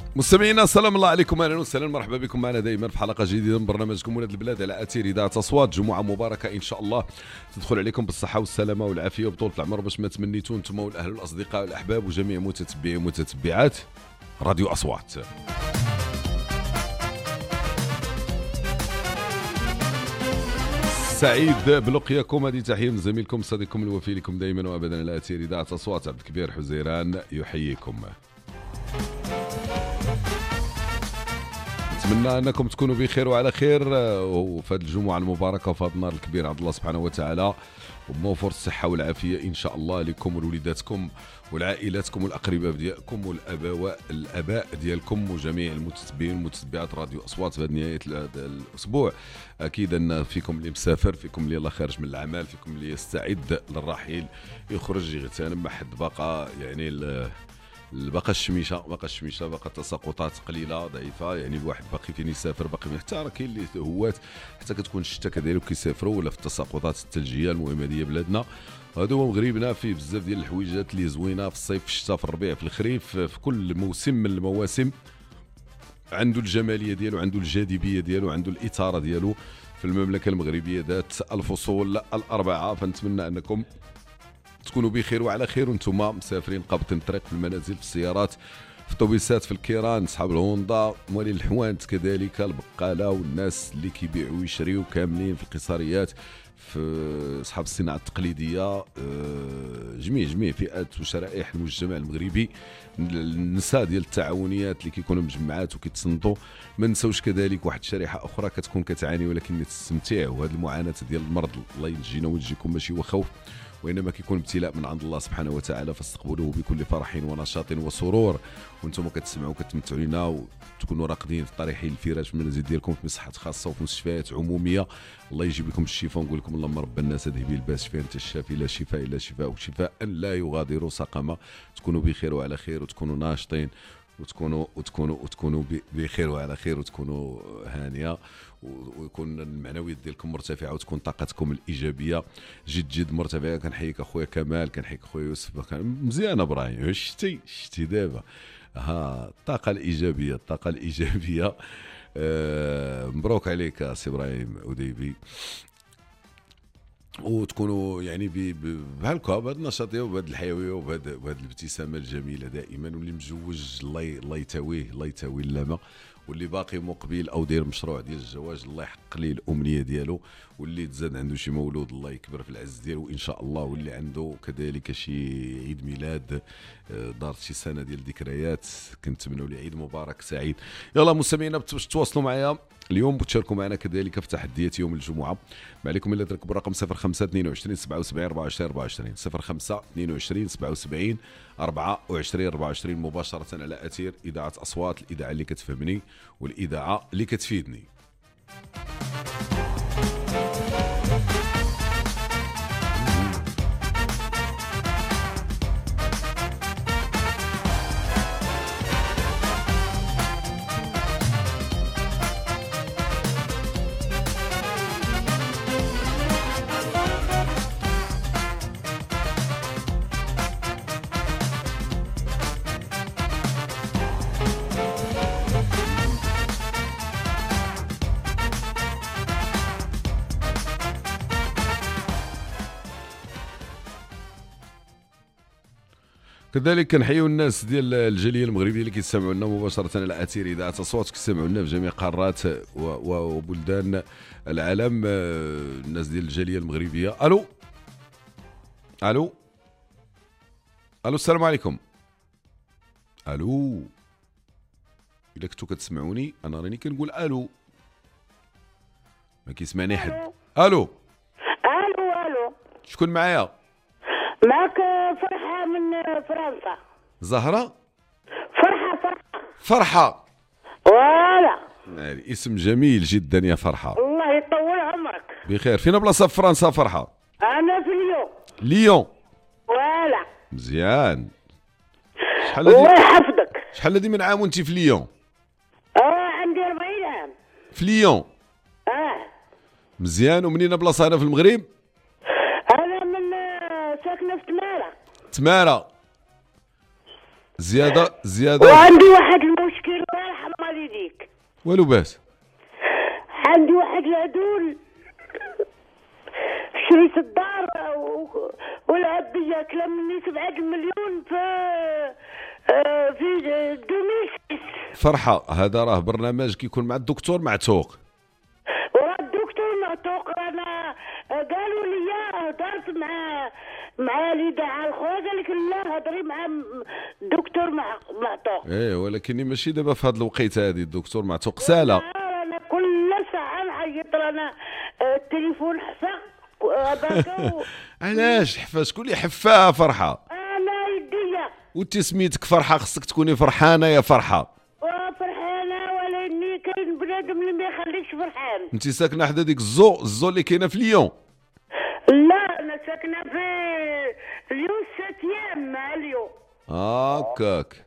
مستمعينا السلام الله عليكم، اهلا وسهلا، مرحبا بكم معنا دائما في حلقه جديده من برنامجكم ولاد البلاد على اثير اذاعه اصوات. جمعه مباركه ان شاء الله تدخل عليكم بالصحه والسلامه والعافيه وبطول العمر باش ما تمنيتوا انتم والاهل والاصدقاء والاحباب وجميع متتبعي ومتتبعات راديو اصوات. سعيد بلقياكم، هذه تحيه من زميلكم صديقكم الوفي لكم دائما وابدا على اثير اذاعه اصوات. عبد الكبير حزيران يحييكم. نتمنى انكم تكونوا بخير وعلى خير وفي هذه الجمعه المباركه وفي هذا النهار الكبير عند الله سبحانه وتعالى، وبموفر الصحه والعافيه ان شاء الله لكم ولوليداتكم والعائلاتكم والاقرباء ديالكم الاباء ديالكم وجميع المتتبعين والمتتبعات راديو اصوات في نهايه الاسبوع. اكيد ان فيكم اللي مسافر، فيكم اللي الله خارج من العمل، فيكم اللي يستعد للرحيل، يخرج يغتنم، ما حد باقى يعني باقا الشميشه باقا التساقطات قليله ضعيفه، يعني الواحد باقي فين يسافر، باقي حتى راه كاين اللي هوات حتى كتكون الشتاء كذلك كيسافروا ولا في التساقطات الثلجيه. المهم هذه بلادنا، هذا هو مغربنا، فيه بزاف ديال الحويجات اللي زوينه في الصيف، في الشتاء، في الربيع، في الخريف، في كل موسم من المواسم عنده الجماليه ديالو، عنده الجاذبيه ديالو، عنده الاثاره ديالو. في المملكه المغربيه ذات الفصول الاربعه، فنتمنى انكم تكونوا بخير وعلى خير وانتم مسافرين قابطين الطريق، في المنازل، في السيارات، في الطوبيسات، في الكيران، اصحاب الهوندا، موالين الحوانت كذلك، البقاله والناس اللي كيبيعوا ويشريوا كاملين، في القصريات، في اصحاب الصناعه التقليديه، جميع فئات وشرائح المجتمع المغربي، النساء ديال التعاونيات اللي كيكونوا مجمعات وكيتصنتوا. ما نساوش كذلك واحد الشريحه اخرى كتكون كتعاني ولكن تستمتع، وهذه المعاناه ديال المرض الله ينجينا وينجيكم ماشي هو خوف وإنما كيكون ابتلاء من عند الله سبحانه وتعالى، فاستقبلوه بكل فرح ونشاط وسرور وانتم كتسمعوا كتمتعوا لنا وتكونوا راقدين في طريحين الفراش من المنازل ديالكم في مصحات خاصه وفي مستشفيات عموميه. الله يجيب لكم الشفاء، ونقول لكم اللهم رب الناس اذهبي الباس شفاء انت الشافي، لا شفاء الا شفاء شفاء لا يغادر سقما. تكونوا بخير وعلى خير وتكونوا ناشطين وتكونوا بخير وعلى خير وتكونوا هانيه ويكون المعنويات ديالكم مرتفعه وتكون طاقتكم الايجابيه جد مرتفعه. كنحييك اخويا كمال، كنحييك اخويا يوسف، مزيان ابراهيم، شتي دابا الطاقه الايجابيه. مبروك عليك سي ابراهيم وديبي، وتكونوا يعني بهالكا بهذا النشاط وبهذه الحيويه وبهذه الابتسامه الجميله دائما. واللي مجوج الله يتاويه اللامه، واللي باقي مقبل او داير مشروع ديال الزواج الله يحقق ليه الامنيه ديالو، واللي تزاد عنده شي مولود الله يكبر في العز ديالو ان شاء الله، واللي عنده كذلك شي عيد ميلاد دارت شي سنه ديال ذكريات كنتمنوا ليه عيد مبارك سعيد. يلا مستمعينا باش تواصلوا معايا اليوم وتشاركوا معنا كذلك في تحديات يوم الجمعه. ما عليكم الا تركبوا الرقم 05 22 77 24 24 05 22 77 24 مباشره على اثير اذاعه اصوات، الاذاعه اللي كتفهمني والاذاعه اللي كتفيدني. كذلك كنحيوا الناس ديال الجاليه المغربيه اللي كيسمعوا لنا مباشره على اثير اذاعه اصوات، كيسمعوا لنا في جميع قارات وبلدان العالم. الناس ديال الجاليه المغربيه، الو السلام عليكم. الا كنتو كتسمعوني انا راني كنقول الو، ما كيسمعني حد. الو شكون معايا؟ معك فرحة من فرنسا. زهرة؟ فرحة فوالا اسم جميل جدا يا فرحة، الله يطول عمرك. بخير. فين بلاصة في فرنسا فرحة؟ أنا في ليون فوالا. مزيان. الله يحفظك. شحال هادي من عام وانت في ليون؟ عندي 40 عام في ليون. مزيان. ومنين بلاصة هنا في المغرب؟ أنا من ساكنة في تمارة. زيادة وعندي واحد المشكل يديك. والو باس. عندي واحد العدول شريت الدار ولعب بيا كلام مني 7 مليون في 2006. فرحه هذا راه برنامج كيكون مع الدكتور معتوق. ورا الدكتور معتوق. انا قالوا لي هضرت مع ليدع الخوات، قال لك لا هضري مع الدكتور معتوق. ولكن ماشي دابا في هذا الوقيت هذه الدكتور معتوق ساله. انا كل ساعه نعيط انا التليفون حفا علاش حفا؟ شكون اللي حفاها فرحه؟ انا يديا. وانت سميتك فرحه، خصك تكوني فرحانه يا فرحه. فرحانه ولكن كاين بنادم اللي ما يخليكش فرحان. انت ساكنه حدا ديك الزو اللي كاينه في ليون؟ لا انا ساكنه في ليون 7 مع ليون. هاكاك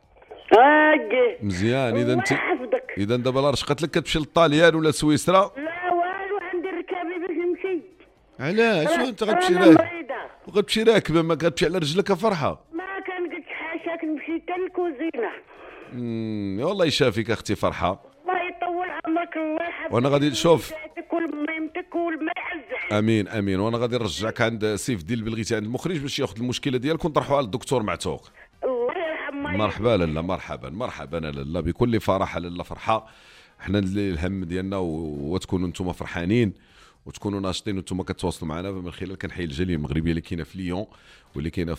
مزيان. اذا دابا لا رشقت لك كتمشي للطاليان ولا سويسرا؟ لا والو، عندي ركابي باش نمشي. علاش انت غتمشي راكبه ما غتمشي على رجلك يا فرحه؟ ما كان قلت حاشاك نمشي حتى للكوزينه. والله يشافيك اختي فرحه. الله يطول عمرك، الله يحفظك. وانا غادي نشوف كل ما يمتك والما يعزك. امين. وانا غادي نرجعك عند سيف ديل بلغيتي عند المخرج باش ياخذ المشكله ديالك ونطرحوها للدكتور معتوق. الله يرحم. مرحبا لاله، مرحبا لاله بكل فرحه لاله فرحه. حنا الهم ديالنا وتكونوا نتوما فرحانين وتكونوا ناشطين وانتم كتواصلوا معنا من خلال كنحيي الجاليه المغربيه اللي كاينه في ليون واللي كاينه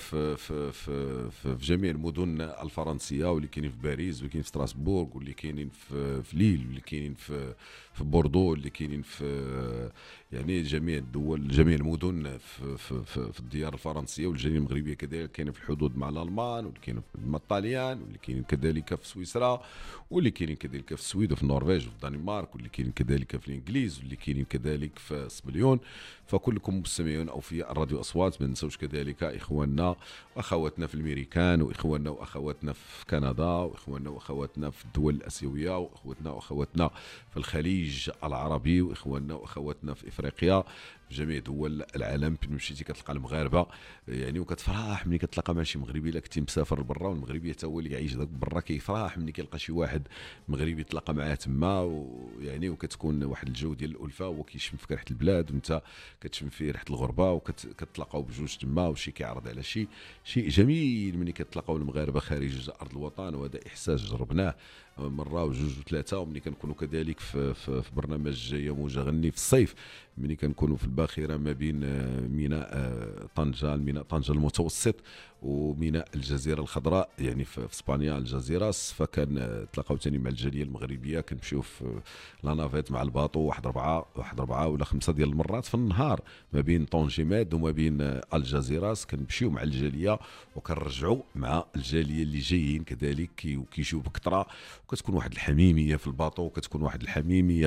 في جميع المدن الفرنسيه، واللي كاينين في باريس، واللي كاينين في ستراسبورغ، واللي كاينين في ليل، واللي كاينين في بوردو، اللي كاينين في يعني جميع الدول، جميع المدن في الديار الفرنسيه، والجاليه المغربيه كذلك كاينه في الحدود مع الالمان، واللي كاينين مع الطاليان، واللي كاينين كذلك في سويسرا، واللي كاينين كذلك في السويد وفي النرويج وفي الدنمارك، واللي كاينين كذلك في الانجليز، واللي كاينين كذلك في سبليون. فكلكم مستمعون او في الراديو اصوات. ما ننساوش كذلك اخواننا واخواتنا في الامريكان، واخواننا واخواتنا في كندا، واخواننا واخواتنا في الدول الاسيويه، واخواتنا واخواتنا في الخليج العربي، واخواننا واخواتنا في افريقيا، في جميع دول العالم. فين مشيتي كتلقى المغاربه يعني، وكتفرح ملي كتلاقى مع شي مغربي الا كنتي مسافر برا، والمغربي حتى هو اللي يعيش داك برا كيفرح ملي كيلقى شي واحد مغربي تلاقى معاه تما، ويعني وكتكون واحد الجو ديال الالفه، هو كيشم فيك ريحه البلاد وانت كتشم فيه ريحه الغربه، وكتلاقاو بجوج تما، وشي كيعرض على شيء جميل ملي كتلاقاو المغاربه خارج ارض الوطن. وهذا احساس جربناه مره وجوج وثلاثه. وملي كنكونوا كذلك في برنامج يا موجه غني في الصيف، ملي كنكونوا في الباخره ما بين ميناء طنجه، الميناء طنجه المتوسط وميناء الجزيره الخضراء يعني في اسبانيا الجزيره، فكان تلاقاو ثاني مع الجاليه المغربيه، كنمشيو في لانافيت مع الباطو واحد ربعه ولا 5 ديال المرات في النهار ما بين طونجيماد وما بين الجزيره، كنمشيو مع الجاليه وكنرجعوا مع الجاليه اللي جايين كذلك وكيجيو بكثره، وكتكون واحد الحميميه في الباطو، وكتكون واحد الحميميه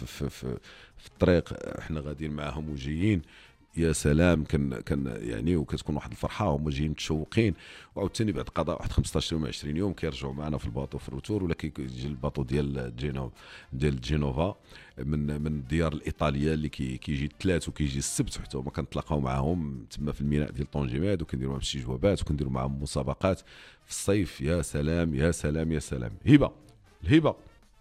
في الطريق احنا غاديين معاهم وجايين. يا سلام، كان يعني وكتكون واحد الفرحه وهما جايين متشوقين. وعاوتاني بعد قضاء واحد 15 يوم 20 يوم كيرجعوا معنا في الباطو في الروتور، ولا كيجي الباطو ديال جينوفا من الديار الايطاليه اللي كيجي الثلاث وكيجي السبت، حتى هما كنتلاقاو معاهم تما في الميناء ديال طونجيماد، وكنديروا معاهم شي جوابات وكنديروا معاهم مسابقات في الصيف. يا سلام يا سلام يا سلام. الهبه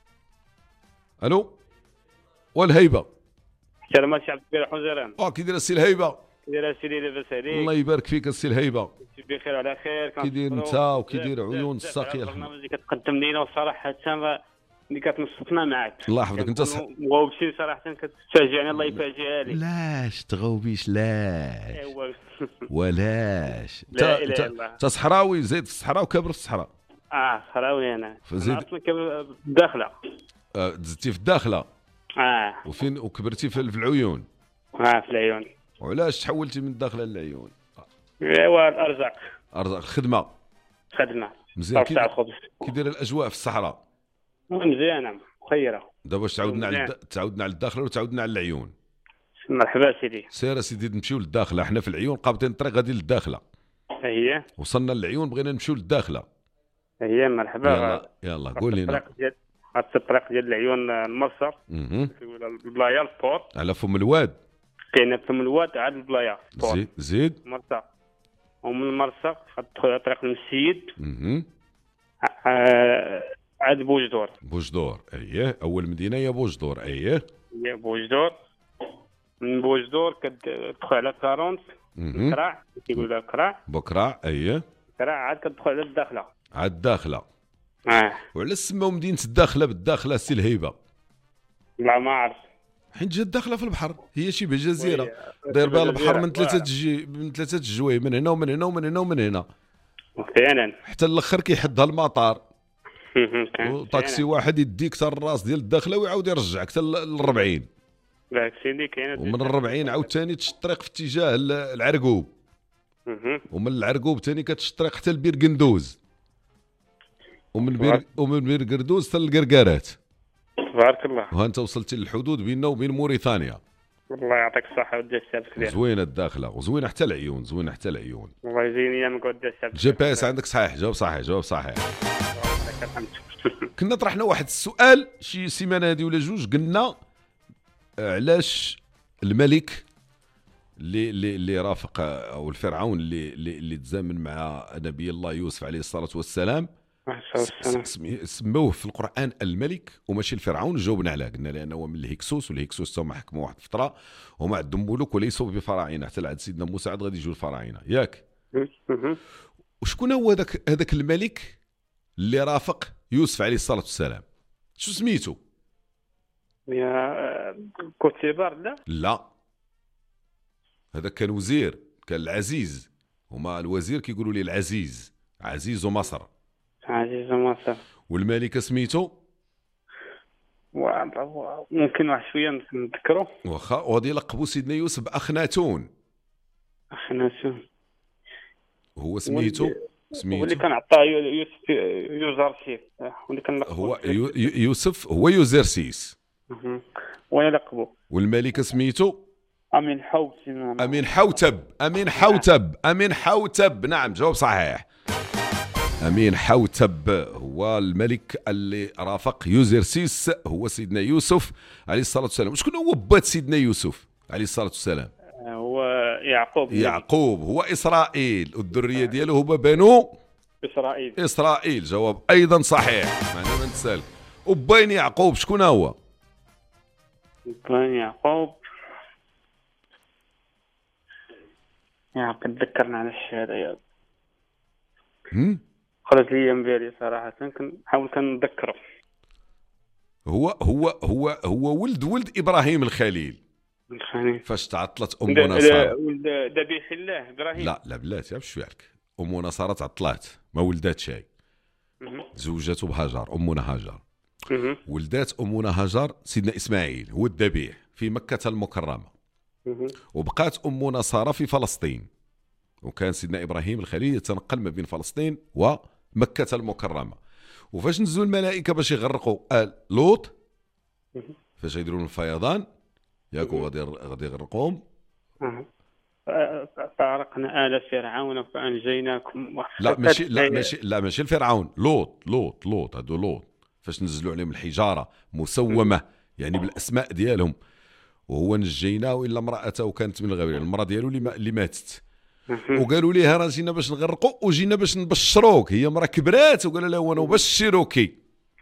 الو والهيبه. سلامات شعب كبير حزيران. كي داير السي الهيبه؟ كي داير السيدي لاباس عليك؟ الله يبارك فيك السي الهيبه. بخير وعلى خير. كي داير انت وكي داير عيون الساقيه؟ البرنامج اللي كتقدم لينا وصراحه حتى اللي كتنصفنا معاك. الله يحفظك. انت مغوبشي صراحه كتفاجئني، الله يفاجئها لي. لاش تغوبيش؟ لاش ايوا ولاش؟ انت صحراوي، زيد في الصحراء وكابر في الصحراء؟ صحراوي انا اصلا كبر الداخله. زدتي في الداخله؟ وفين وكبرتي في العيون؟ في العيون. وعلاش تحولتي من الداخله للعيون؟ ايوا الارزاق الخدمه مزيان. كي داير الاجواء في الصحراء؟ مزيانه مخيره. دابا واش تعودنا على الداخله وتعودنا على العيون؟ مرحبا سيدي. سير سيدي نمشيو للداخله، حنا في العيون قابضين الطريق غادي للداخله. هي وصلنا للعيون بغينا نمشيو للداخله. هي مرحبا. يلا قول لنا الطريق ديال العيون المرسر البلايا البورت على فم الواد، كاينه فم الواد عاد البلايا زيد مرسى، ومن المرسى تدخل على طريق المسيد عاد بوجدور. بوجدور اييه، اول مدينه هي بوجدور اييه. هي بوجدور. من بوجدور كتدخل على كارونت كراع، كيقول لها كراع. بكراع اييه. كراع عاد كتدخل على الداخله. عاد الداخله. وعلاش سماو مدينه الداخله بالداخله سي الهيبه؟ لا ما عرفت. حيت جات داخله في البحر، هي شبه جزيره داير بها البحر من ثلاثه الجوايه، من هنا ومن هنا ومن هنا ومن هنا فعلا حتى الاخر كيحدها المطار. وطاكسي واحد يديك حتى الراس ديال الداخله ويعاود يرجعك حتى ل 40. لا سيدي كاينه. ومن 40 عاوتاني تشد الطريق في اتجاه العرقوب. ومن العرقوب ثاني كتشد الطريق حتى لبير قندوز. ومن بير قردوز حتى القرقارات. تبارك الله. وها انت وصلتي للحدود بيننا وبين موريتانيا. الله يعطيك الصحه ودي السبت كبير. زوينه الداخله وزوينه حتى العيون، زوينه حتى العيون. الله يزيني ايامك ودي السبت. جي بي اس عندك صحيح، جواب صحيح جواب صحيح. كنا طرحنا واحد السؤال شي سيمانه هذه ولا جوج، قلنا علاش الملك اللي رافق او الفرعون اللي تزامن مع نبي الله يوسف عليه الصلاه والسلام سموه في القران الملك وماشي الفرعون. جاوبنا عليه قلنا لانه هو من الهكسوس، والهكسوس هما حكموا واحد الفتره هما عندهم ملوك وليسوا بفراعنه، حتى لعند سيدنا موسى عاد غادي يجوا الفراعنه ياك. وشكون هو هذاك الملك اللي رافق يوسف عليه الصلاه والسلام؟ شو سميتو؟ يا كوتيبار. لا هذا كان وزير، كان العزيز. هما الوزير كيقولوا لي العزيز، عزيز مصر. عزيز مصر. والملكه سميتو ممكن واحد شويه نذكروا. واخا. وغادي يلقبوا سيدنا يوسف باخناتون. اخناتون. هو سميتو واللي كان عطاه يوسف يوزرسيس، واللي كان هو يوسف هو يوزرسيس. وين لقبوا؟ والملكه سميتو امين حوتب. امين حوتب. امين حوتب. امين حوتب نعم جواب صحيح. امين حوتب هو الملك اللي رافق يوزرسيس، هو سيدنا يوسف عليه الصلاه والسلام. وشكون هو بات سيدنا يوسف عليه الصلاه والسلام؟ هو يعقوب. يعقوب هو اسرائيل، والذريه ديالو هما بنو اسرائيل. جواب ايضا صحيح، معنا ما نتسالك. وبين يعقوب شكون هو؟ بين يعقوب تذكرنا على الشهاده يا خرج لي من بالي صراحه، كنحاول كنتذكره. هو ولد ابراهيم الخليل. فاش تعطلت نصارى ولد ذبيح الله ابراهيم. لا بلاتي باش شويعك. نصارى تعطلات ما ولدات شيء. زوجته بهاجر، امنا هاجر. ولدات امنا هاجر سيدنا اسماعيل هو الذبيح في مكه المكرمه. وبقات امنا ساره في فلسطين، وكان سيدنا ابراهيم الخليل يتنقل ما بين فلسطين ومكه المكرمه. وفاش نزلوا الملائكه باش يغرقوا لوط، فاش يديروا الفيضان ياك غادي يغرقوهم. طارقنا آل فرعون فأنجيناكم. ماشي الفرعون، لوط هادو لوط. فاش نزلوا عليهم الحجاره مسومه يعني بالاسماء ديالهم، وهو نجيناه الا امراته كانت من الغابرين، المراه ديالو اللي ماتت. وقالوا ليها راه جينا باش نغرقوا وجينا باش نبشروك. هي مراه كبرات وقال لها وانا نبشروكي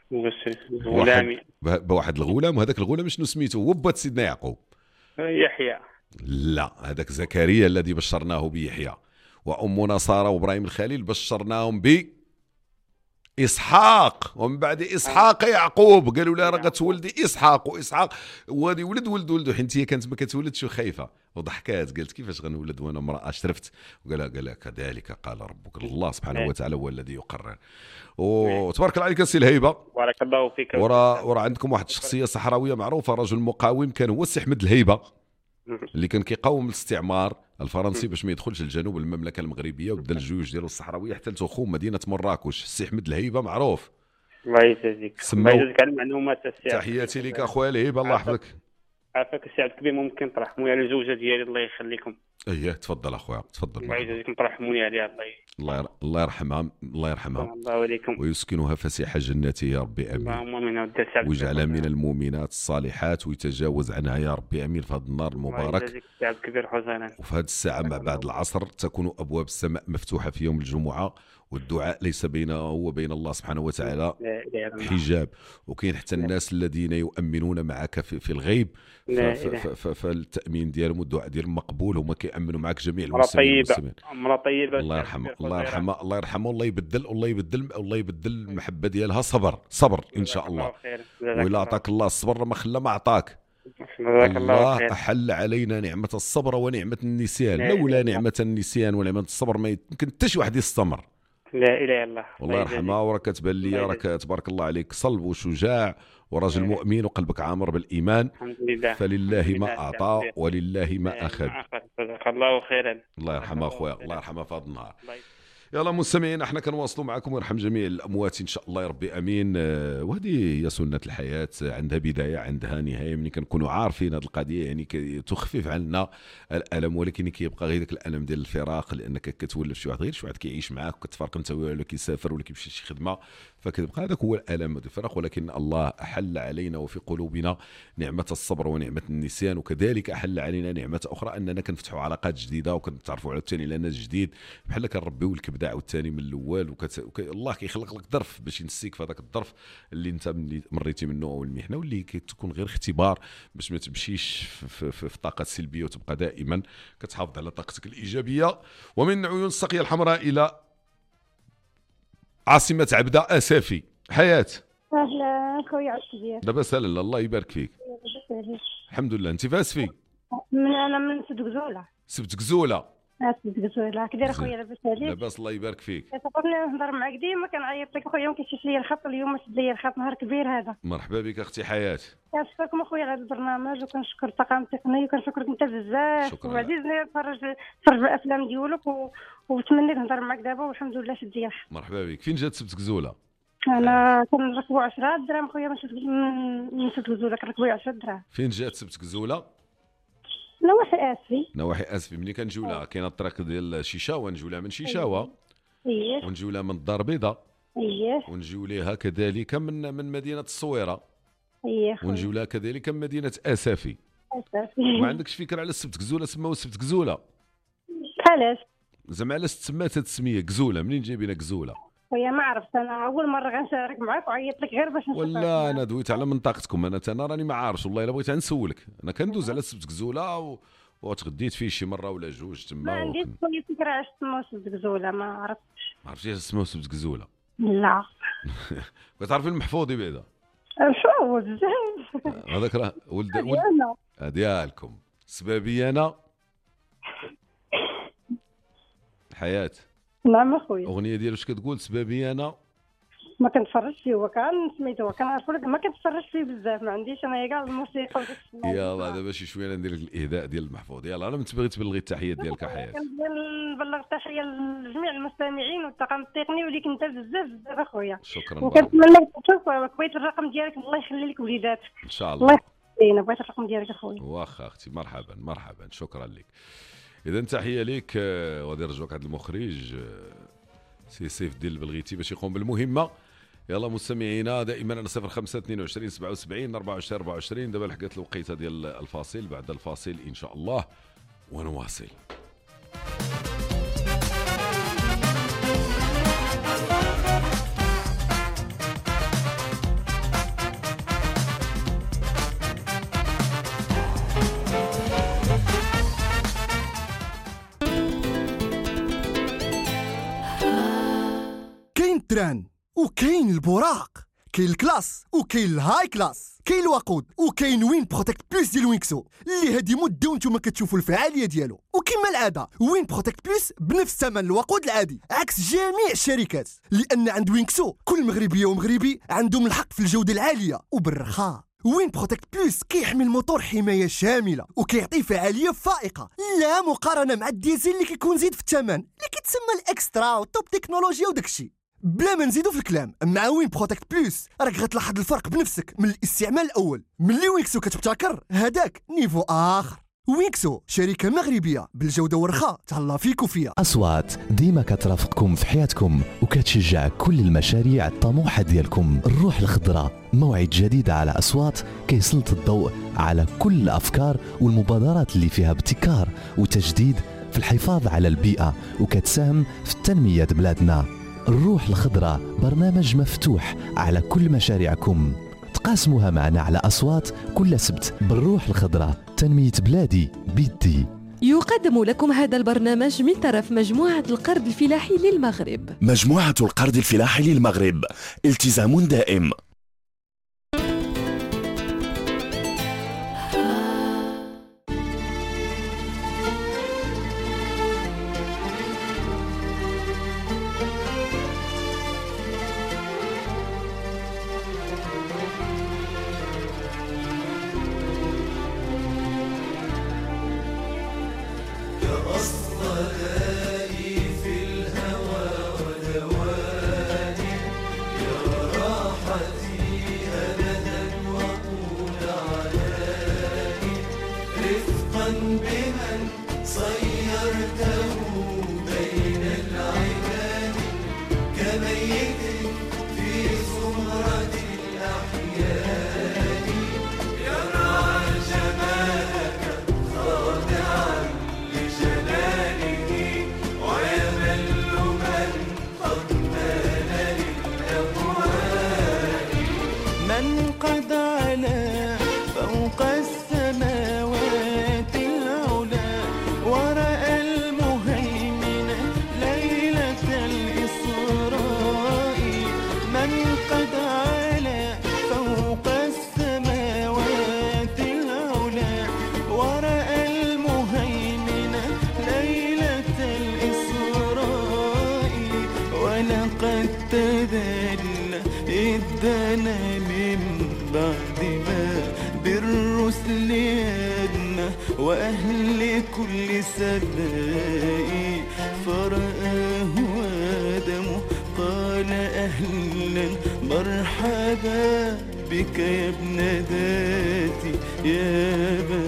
بواحد الغلام. وهذاك الغلام شنو سميتو؟ هو بات سيدنا يعقوب. يحيى. لا هذاك زكريا الذي بشرناه بيحيى. وامنا ساره وابراهيم الخليل بشرناهم إسحاق، ومن بعد إسحاق يعقوب. قالوا لها راه غتولدي إسحاق، وإسحاق وهذه ولد حيت هي كانت ما كتولدش خايفة وضحكات. قالت كيفاش غنولد وانا امرأة شرفت؟ وقال لها كذلك قال ربك. الله سبحانه وتعالى هو الذي يقرر. وتبارك الله عليك سي الهيبة. بارك الله فيك. ورا عندكم واحد الشخصية صحراوية معروفة، رجل مقاوم كان هو السي أحمد الهيبة، اللي كان كيقاوم الاستعمار الفرنسي باش ما يدخلش الجنوب المملكه المغربيه، وبدا الجيوش ديالو الصحراويه حتى لتخوم مدينه مراكش. السي احمد الهيبه معروف. الله يجازيك. الله يجازيك على المعلومات السي. تحياتي لك اخويا الهيبه، الله يحفظك. عافاك السي عبد الكبير. ممكن ترحموني على الزوجه ديالي الله يخليكم. اييه تفضل اخويا تفضل. الله يجازيكم ترحموني عليها. الله يرحمها الله عليكم ويسكنها فسيح جناته يا ربي امين. اللهم امين. ويجعلها من المؤمنات الصالحات ويتجاوز عنها يا ربي امين في هذا النهار المبارك. الله السي عبد الكبير حسنا. وفي هذه الساعه مع بعد العصر تكون ابواب السماء مفتوحه في يوم الجمعه، والدعاء ليس بينه وبين الله سبحانه وتعالى حجاب. وكاين حتى الناس الذين يؤمنون معك في الغيب، فالتأمين ديالهم والدعاء ديالهم مقبول، هما كيأمنوا معك جميع المسلمين. مرة طيبة الله يرحمه الله يرحمه الله يرحمه، الله يبدل المحبة ديالها صبر ان شاء الله. وإلا أعطاك الله الصبر ما خلى ما أعطاك. الله أحل علينا نعمة الصبر ونعمة النسيان، لولا نعمة النسيان ونعمة الصبر ما يمكن حتى شي واحد يستمر. لا اله الا الله. والله يرحمها. وراك تبان لي راك تبارك الله عليك صلب وشجاع وراجل مؤمن وقلبك عامر بالإيمان. الحمد لله. فلله ما أعطى ولله ما أخذ. جزاك الله خيرا. الله يرحمها أخويا، الله يرحمها في هذا النهار. يلا مستمعين، احنا كنواصلوا معكم ويرحم جميع الاموات ان شاء الله يا ربي امين. وهذه هي سنه الحياه، عندها بدايه عندها نهايه. ملي كنكونوا عارفين هذه القضيه يعني تخفف عنا الالم، ولكن كيبقى غير ذاك الالم ديال الفراق، لانك كتولف شي واحد غير شي واحد كيعيش معاك وكتفارق انت ولا كيسافر ولا كيمشي شي خدمه، فكتبقى هذاك هو الالم ديال الفراق. ولكن الله احل علينا وفي قلوبنا نعمه الصبر ونعمه النسيان، وكذلك احل علينا نعمه اخرى اننا كنفتحوا علاقات جديده وكنتعرفوا على الثاني على ناس جديد، بحال كنربيو الكبده عاوتاني من الاول. الله كيخلق لك ظرف باش ينسيك في هذاك الظرف اللي انت مريتي منه او المحنه، واللي كتكون غير اختبار باش ما تمشيش في طاقه سلبيه وتبقى دائما كتحافظ على طاقتك الايجابيه. ومن عيون السقيه الحمراء الى عاصمه عبده اسافي. حياه. اهلا خويا عسكري. لاباس لاله، الله يبارك فيك. الحمد لله. انت فاس فيك؟ انا من سبت غزوله. سبت غزوله. كدير خويا لاباس عليك؟ لاباس الله يبارك فيك. كتعرفني نهضر معاك ديما كنعيط لك خويا، ما كيمشيش ليا الخط. اليوم شد ليا الخط، نهار كبير هذا. مرحبا بك اختي حياه. كنشكركم اخويا على هذا البرنامج، وكنشكر الطاقم التقني، وكنشكرك انت بزاف، وعزيزني نتفرج الافلام ديالك وتمنيت نهضر معاك دابا، والحمد لله شد ليا الخط. مرحبا بك. فين جات سبت غزوله؟ انا كنركبوا 10 دراهم خويا من سبت غزوله، كنركبوا 10 دراهم. فين جات سبت غزوله؟ نواحي اسفي. نواحي اسفي. ملي كنجيو لها كاينه الطريق ديال شيشاوه، نجيو لها من شيشاوه، ونجيو لها من الدار البيضاء، ونجيو لها كذلك من مدينه الصويره، ونجيو لها كذلك من مدينه اسافي. ما عندكش فكره على السبت غزوله سماو السبت غزوله؟ علاش؟ زعما علاش تسمات هذه التسميه غزوله؟ منين جايبينها غزوله؟ خويا ما عرفت، انا اول مره غنشارك معاك وعيط لك غير باش نشوف. ولا انا دويت على منطقتكم، انا راني ما عارفش والله. الا بغيت نسولك، انا كندوز على السبت غزوله وتغديت فيه شي مره ولا جوج تما. ما عنديش فكره علاش سموه سبت غزوله، ما عرفتش. ما عرفتيش سموه سبت غزوله؟ لا. كتعرفي المحفوظي بعدا؟ شو بزاف هذاك راه ولد ديالكم. سبابي انا حياه. نعم اخويا. الاغنيه ديالو اش كتقول؟ سبابي انا ما كنتفرجش فيه، هو كان سميتو كنعرفو لك، ما كنتفرجش فيه بزاف، ما عنديش انا كاع الموسيقى وداك الشيء. يلاه دابا شي شويه ندير لك الاهداء ديال المحفوظ. يلاه انا تبغي تبلغي التحيات ديالك حياه. كنبلغ التحيه لجميع المستمعين والطاقم التقني وليك انت بزاف اخويا. شكرا. وكنتمنى لك تشوف، بغيت الرقم ديالك، الله يخلي لك وليداتك ان شاء الله. الله يخلينا، بغيت الرقم ديالك اخويا. واخا اختي، مرحبا شكرا لك. اذا تحيه لك. غادي نرجعوك عند المخرج سي سيف الدين البلغيتي باش يقوم بالمهمه. يلا مستمعينا، دائما انا 05 22 77 24 24. دابا لحقت الوقيته ديال الفاصل، بعد الفاصل ان شاء الله ونواصل. كاين التران وكاين البراق، كاين الكلاس وكاين الهاي كلاس، كاين الوقود وكاين وين بروتكت بلس ديال وينكسو اللي هادي مده وانتم كتشوفوا الفعاليه ديالو. وكما العاده وين بروتكت بلس بنفس ثمن الوقود العادي عكس جميع الشركات، لان عند وينكسو كل مغربيه ومغربي عندهم الحق في الجوده العاليه وبالرخاء. وين بروتكت بلس كيحمي الموتور حمايه شامله وكيعطي فعاليه فائقه لا مقارنه مع الديزل اللي كيكون زيد في الثمن، اللي كيتسمى الاكسترا والتوب تكنولوجيا وداكشي. بلا ما نزيدو في الكلام، مع وين بروتكت بلس راك غتلاحظ الفرق بنفسك من الاستعمال الاول. ملي وينكسو كتبتكر هذاك نيفو اخر. وينكسو شركه مغربيه بالجوده والرخاء، تهلا فيك وفيا. اصوات ديما كترافقكم في حياتكم وكتشجع كل المشاريع الطموحه ديالكم. الروح الخضراء موعد جديد على اصوات كيسلط الضوء على كل الافكار والمبادرات اللي فيها ابتكار وتجديد في الحفاظ على البيئه وكتساهم في تنميه بلادنا. الروح الخضراء برنامج مفتوح على كل مشاريعكم، تقاسموها معنا على أصوات كل سبت. بالروح الخضراء تنمية بلادي بيدي. يقدم لكم هذا البرنامج من طرف مجموعة القرض الفلاحي للمغرب. مجموعة القرض الفلاحي للمغرب، التزام دائم. وأهل كل سماء فرآه آدم قال أهلا مرحبا بك يا ابن ذاتي يا أبا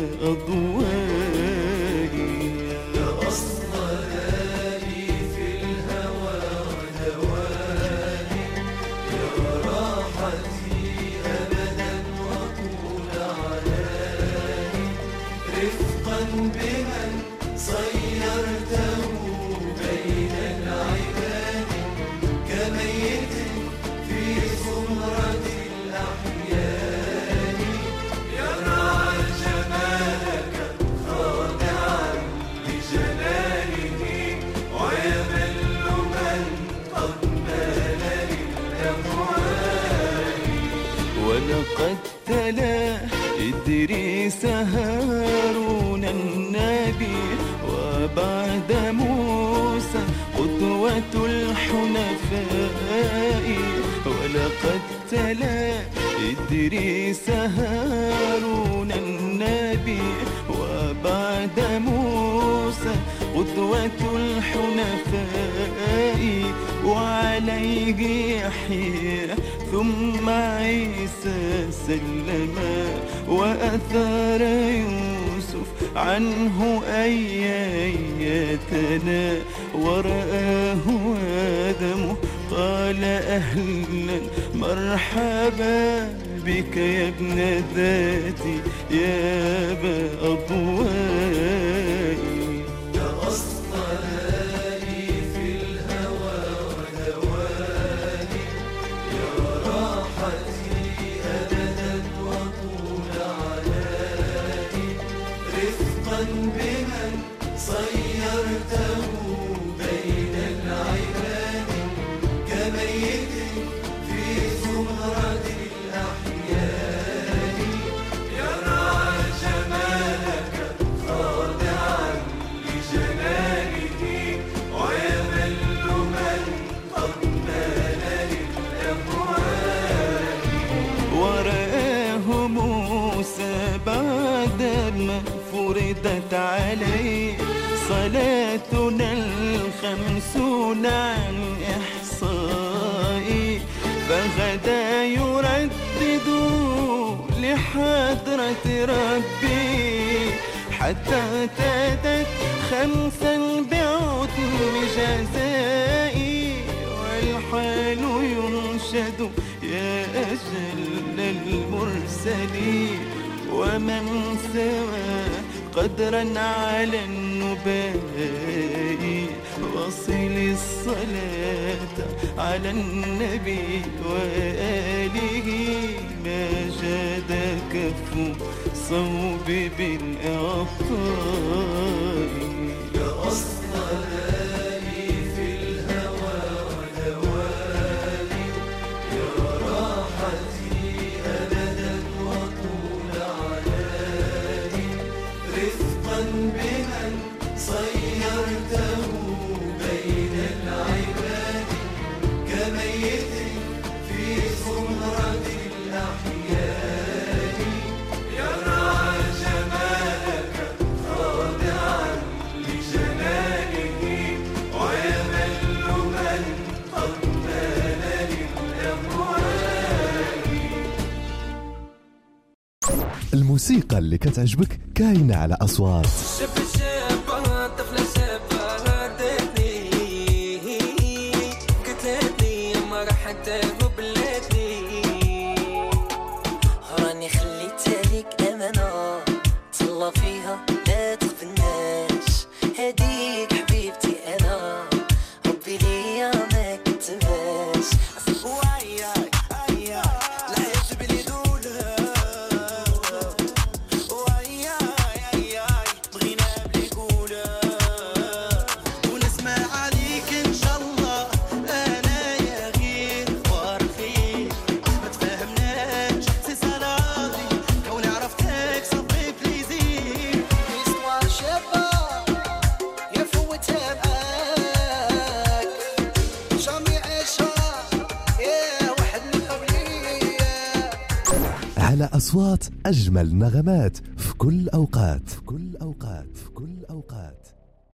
أضوائي يا أصل لي في الهوى ودواني يا راحتي أبدا وطول عناني رفقا بمن صيرته بين العباد كميت في زمرة الأحيان يرعى جمالك خاضعا لجلاله ويمل من قد مال للأموال ولقد تلا إدريس هارون النبي وبعد موسى قدوة الحنفاء ولقد تلا إدريس هارون النبي وبعد موسى قدوة الحنفاء وعليه يحيى ثم عيسى سلما وأثار يوسف عنه أياتنا ورآه آدم قال أهلا مرحبا بك يا ابن ذاتي يا أبا أضوائي يا أصل لي في الهوى ودواني يا راحتي أبدا وطول عناني رفقا بمن صيرته بين العباد كميت في زمرة الأحيان يرعى جمالك خاضعا لجلاله ويمل من قد مال للأموال ورآه موسى بعدما فرضت عليه صلاتنا الخمسون عن إحصائي فغدا يردد لحضرة ربي حتى اعتادت خمسا بعتم جزائي والحال ينشد يا أجل المرسلين ومن سوى قدرا على النباء واصل الصلاة على النبي وآله ما جاد كف صوب بالأبطال يا أصل لالي في الهوى ودوالي يا راحتي أبدا وطول عناني رفقا بمن صيرته بين العباد كميت في زمرة الأحياء يرعى جمالك خاضعا لجلاله ويمل من قد مال للأموال. الموسيقى اللي كتعجبك كاينة على أصوات. راني خليتها ليك أمانة تهلا فيها لا تخفناش هديك حبيبتي أنا ربي ليا ما كتباش وعياي لا يجبلي دولها وعياي بغينا بلي قولها ونسمع عليك إن شاء الله أنا يا غير وارخي ما تفهمناش سي سلامي كوني عرفتك صبي بليزير اسمع شابة يا فوتها معاك جامي عيشها يا واحد من قبلي على أصوات أجمل نغمات في كل أوقات في كل أوقات في كل أوقات.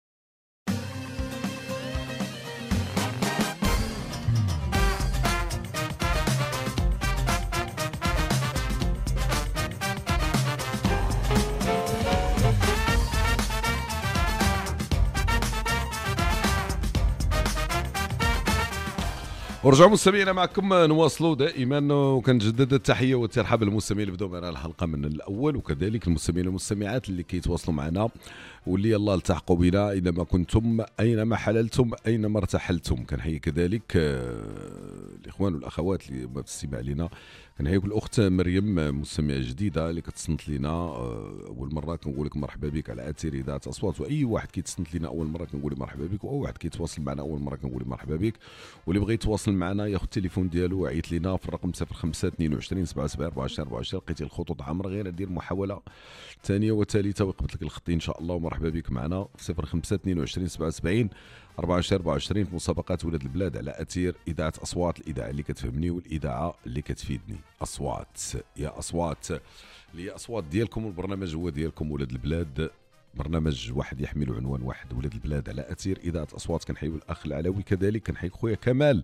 ورجعوا مستمعينا معكم نواصلوا دائما وكنجدد التحيه والترحاب للمستمعين اللي بداوا معنا الحلقه من الاول وكذلك المستمعين والمستمعات اللي كيتواصلوا معنا واللي يلا التحقوا بنا اينما كنتم اينما حللتم اينما ارتحلتم. كنحيي كذلك الاخوان والاخوات اللي بتستمع لنا. كنحييك الاخت مريم مستمعه جديده اللي كتصنت لنا اول مره كنقول لك مرحبا بك على اثير اذاعه اصوات. واي واحد كيتصنت لنا اول مره كنقول له مرحبا بك واي واحد كيتواصل معنا اول مره كنقول له مرحبا بك. واللي بغى يتواصل معنا ياخذ التليفون ديالو وعيط لنا في الرقم 05 22 77 24 24. لقيتي الخطوط عامره غير دير محاوله ثانيه وثالثه ويقبط لك الخط ان شاء الله. ومرحبا بك معنا 05 22 77 24 24 في مسابقات ولاد البلاد على اثير اذاعه اصوات، الاذاعه اللي كتفهمني والاذاعه اللي كتفيدني. اصوات يا اصوات اللي هي اصوات ديالكم والبرنامج هو ديالكم ولاد البلاد. برنامج واحد يحمل عنوان واحد ولاد البلاد على اثير اذاعه اصوات. كنحيي الاخ العلوي كذلك كنحيي خويا كمال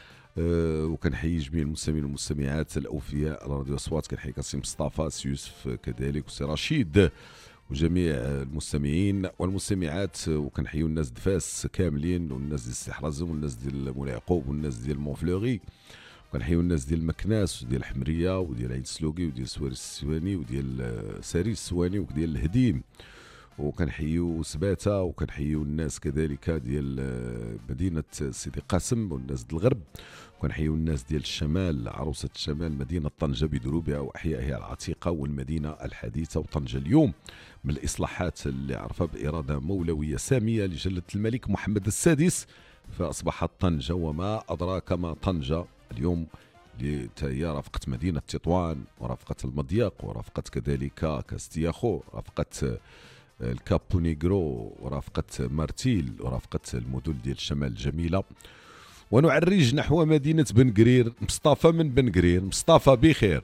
وكنحيي جميع المستمعين والمستمعات الاوفياء على راديو اصوات. كنحيي السي مصطفى السي يوسف كذلك والسي رشيد وجميع المستمعين والمستمعات. وكنحيوا الناس دفاس كاملين والناس ديال السي حرزم والناس ديال مولاي يعقوب والناس ديال مونفلوري. وكنحيوا الناس ديال مكناس وديال الحمريه وديال عين سلوقي وديال سواري السواني وديال ساري السواني وديال الهديم. وكنحيوا سباته وكنحيوا الناس كذلك ديال مدينه سيدي قاسم والناس ديال الغرب. وكنحيوا الناس ديال الشمال عروسه الشمال مدينه طنجه بدروبها واحيائها العتيقه والمدينه الحديثه. وطنجه اليوم من الاصلاحات اللي عرفها باراده مولويه ساميه لجلاله الملك محمد السادس فاصبحت طنجه وما ادراك ما طنجه اليوم هي رافقه مدينه تطوان ورافقه المضيق ورافقه كذلك كاستياخو رافقه الكابو نيغرو ورافقه مارتيل ورافقه المدن ديال الشمال الجميله. ونعرج نحو مدينه بن قرير. مصطفى من بن قرير. مصطفى بخير؟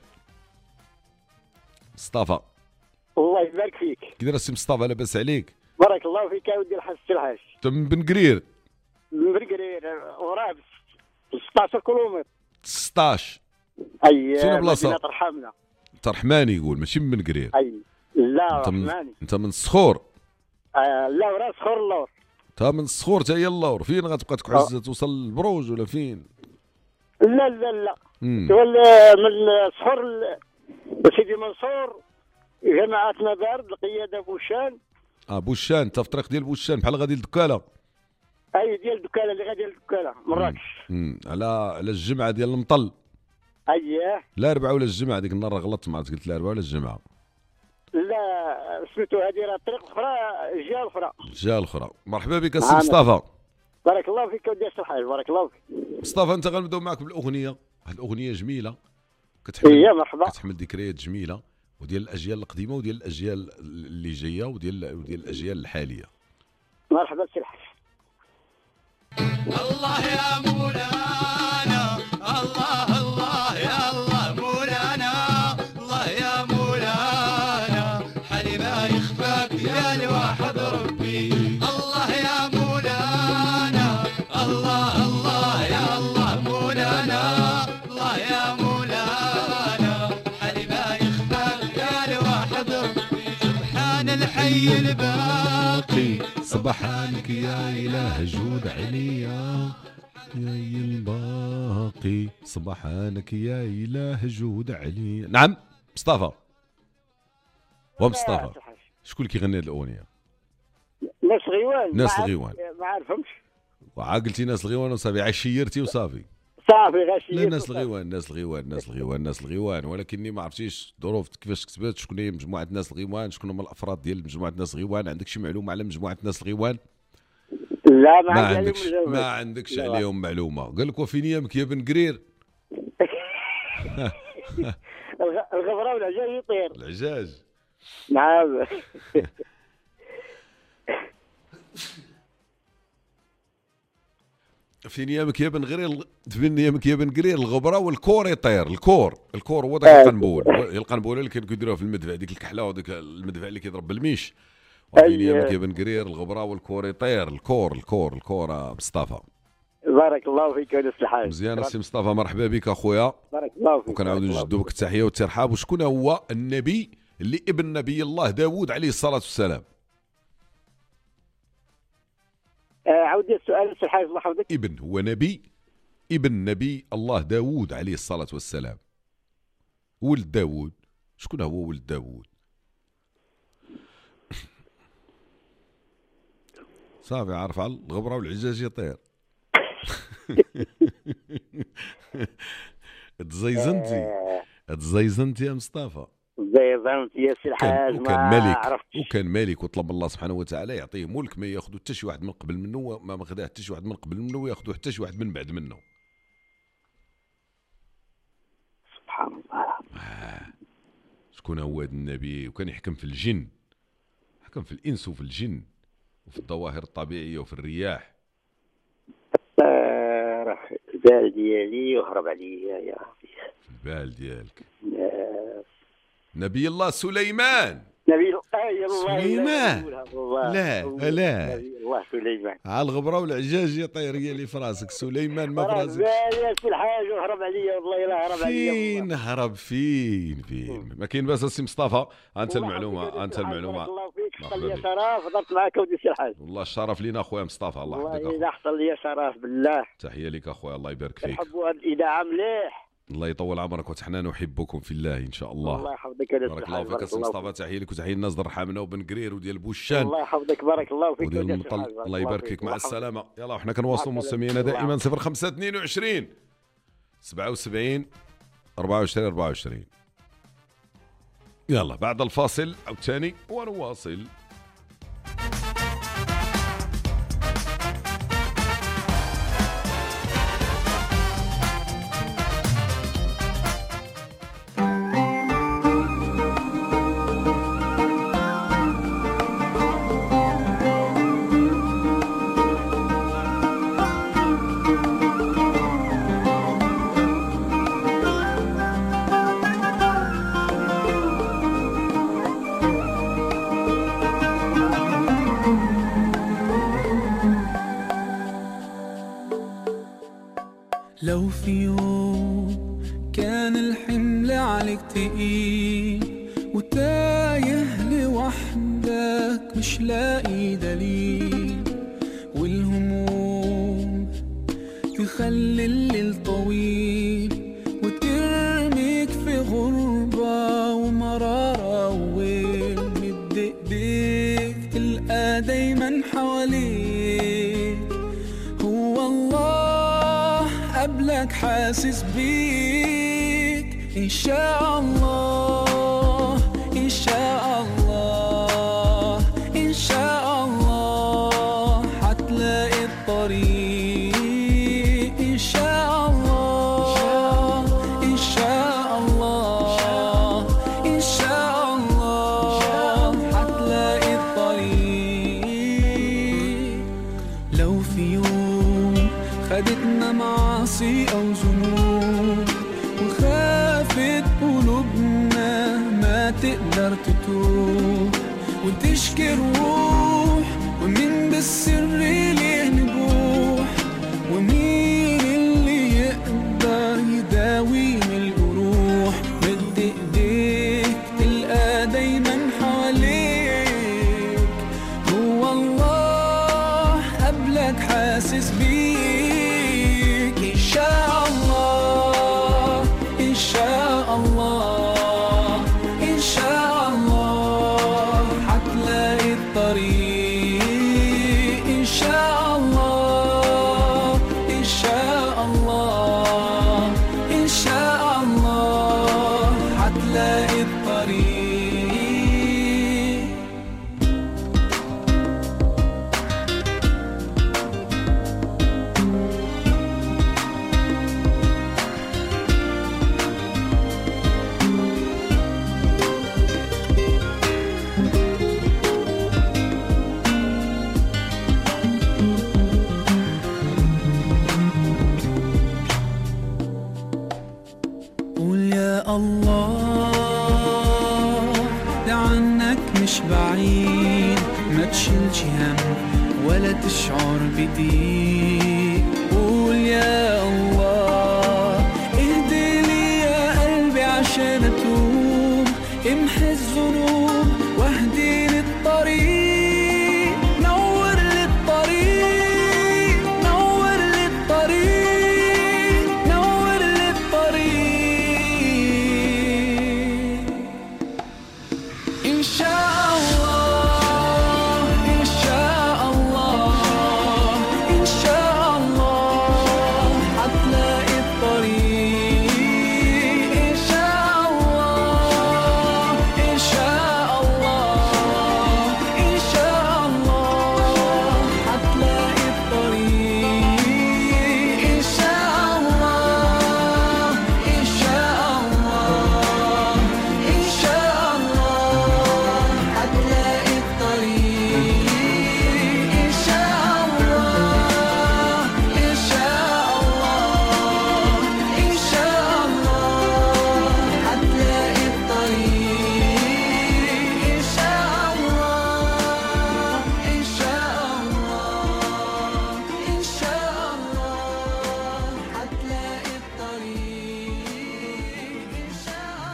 مصطفى الله يبارك فيك. كي داير السي مصطفى؟ لاباس عليك؟ بارك الله فيك يا ودي الحاج الحاج. انت من بن قرير؟ من بن قرير وراه 16 كيلومتر. 16 اي فين بلاصه؟ ترحمنا ترحماني يقول ماشي من بن قرير. اي لا رحماني. انت من الصخور؟ لا وراه صخور اللور. تا من الصخور تا هي اللور. فين غتبقى تكحز توصل للبروج ولا فين؟ لا لا لا من الصخور سيدي منصور جماعتنا بارد القياده بوشان. بوشان انت في الطريق ديال بوشان بحال غادي لدكاله. اي ديال الدكاله اللي غادي للدكاله مراكش. على الجمعه ديال المطل. اييه الاربعاء ولا الجمعه؟ ديك النهار غلطت، ما عرفت قلت الاربعاء ولا الجمعه. لا سميتو هذه راه الطريق الاخرى، الجهه الاخرى. مرحبا بك السي مصطفى. بارك الله فيك ودي الصحه. بارك الله فيك مصطفى. انت غنبداو معك بالاغنيه، واحد الاغنيه جميله مرحبا، كتحمل ذكريات جميله وديال الاجيال القديمه وديال الاجيال اللي جايه وديال الاجيال الحاليه. مرحبا سي الحاج. الله يا مولانا، الله الله يا الله مولانا، الله يا مولانا، حالي ما يخفاك يا الواحد ربي. الله يا مولانا، الله الله يا الله مولانا، الله يا مولانا، حالي ما يخفاك يا الواحد ربي. سبحان الحي الباقي، سبحانك يا إله جود عليا يا الباقي، سبحانك يا إله جود عليا. نعم مصطفى. ومصطفى شكون اللي كيغني هذه الأغنية؟ ناس الغيوان. ناس الغيوان ما عارفهمش. وعاقلتي ناس الغيوان وصافي، عشيرتي وصافي. صافي غاشي. لا ناس الغيوان، ناس الغيوان، ناس الغيوان، ناس الغيوان، ولكني ما عرفتيش الظروف كيفاش كتبات، شكون هي مجموعة ناس الغيوان، شكون هما الأفراد ديال مجموعة ناس الغيوان. عندك شي معلومة على مجموعة ناس الغيوان؟ لا ما عندكش عليهم معلومة. قال لك وفي نيامك يا بن قرير. الغبرة والعجاج يطير. العجاج. نعم. في نيامك يا بن غرير، في نيامك يا بن قرير الغبره والكور يطير. الكور هو ذاك القنبول، القنبوله اللي كانوا كيديروها في المدفع، ديك الكحله وذاك المدفع اللي كيضرب بالميش. وفي نيامك يا بن قرير الغبره والكور يطير. الكور مصطفى. بارك الله فيك يا سي الحاج. مزيان السي مصطفى، مرحبا بك اخويا. بارك الله فيك. وكنعاودوا نجدوا بك التحيه والترحاب. وشكون هو النبي اللي ابن نبي الله داوود عليه الصلاه والسلام؟ عاودي السؤال سي الحاج الله يحفظك. ابن نبي الله داوود عليه الصلاة والسلام. ولد داوود، شكون هو ولد داوود؟ صافي عارف على الغبرة والعجاج يطير. تزيزنتي يا مصطفى. زيزنت يا سي الحاج. وكان ملك وطلب الله سبحانه وتعالى يعطيه ملك ما ياخذوا حتى شي واحد من قبل منه، وما خداه حتى شي واحد من قبل منه، وياخذوا حتى شي واحد من بعد منه. سبحان الله. شكون هو هذا النبي؟ وكان يحكم في الجن، حكم في الانس وفي الجن وفي الظواهر الطبيعيه وفي الرياح. البال ديالي وهرب عليا يا ربي. في البال ديالك. نبي الله سليمان. نبي الله سليمان. لا نبي الله سليمان. على الغبره والعجاج يطير هي اللي في راسك. سليمان ما في راسك. يا سي الحاج وهرب عليا والله الا هرب عليا. فين هرب؟ فين ما كاين باس السي مصطفى. انت المعلومه. بارك الله فيك. حصل لي شرف هضرت معك ودي سي الحاج. والله الشرف لينا اخويا مصطفى. الله يحفظك. والله اذا حصل لي شرف بالله. تحيه لك اخويا، الله يبارك فيك. نحبوا هذه الاذاعه مليح. الله يطول عمرك وتحنا نحبكم في الله ان شاء الله. الله يحفظك يا بارك الله فيك السي مصطفى. تحيه لك وتحيه الناس ديال رحامنا وبن قرير وديال بوشان. الله يحفظك. بارك الله فيك وديال المطل. الله يبارك فيك. مع السلامه. يلا وحنا كنواصلوا مستمعينا دائما 0522 77 24. يلا بعد الفاصل او ثاني ونواصل. لو في يوم كان الحمل عليك تقيل وتايه لوحدك مش لاقي دليل، والهموم تخلي الليل طويل وترميك في غربة ومرارة وويل، مد ايديك تلقى دايما حواليك قبلك حاسس بيك إن شاء الله إن شاء الله إن شاء الله حتلاقي الطريق إن شاء الله إن شاء الله إن شاء الله حتلاقي الطريق. لو في يوم خدتنا معاصي أو ذنوب وخافت قلوبنا ما تقدر تتوب وتشكي الروح ومين بالسر ليه نبوح ومين اللي يقدر يداوي من الجروح. مد ايديك تلقى دايما حواليك هو الله قبلك حاسس بيك إن شاء الله إن شاء الله إن شاء الله حتلاقي الطريق إن شاء الله إن شاء الله إن شاء الله حتلاقي الطريق. قول يا الله ده عنك مش بعيد ما تشيلش هم ولا تشعر بضيق. قول يا الله اهدي لي يا قلبي عشان اتوب امحي الذنوب واهدي للطريق نور للطريق نور للطريق نور للطريق إن شاء الله إن شاء الله إن شاء الله حتلاقي الطريق إن شاء الله إن شاء الله إن شاء الله حتلاقي الطريق إن شاء الله إن شاء الله إن شاء الله حتلاقي الطريق إن شاء الله إن شاء الله إن شاء الله حتلاقي الطريق إن شاء الله إن شاء الله إن شاء الله حتلاقي الطريق إن شاء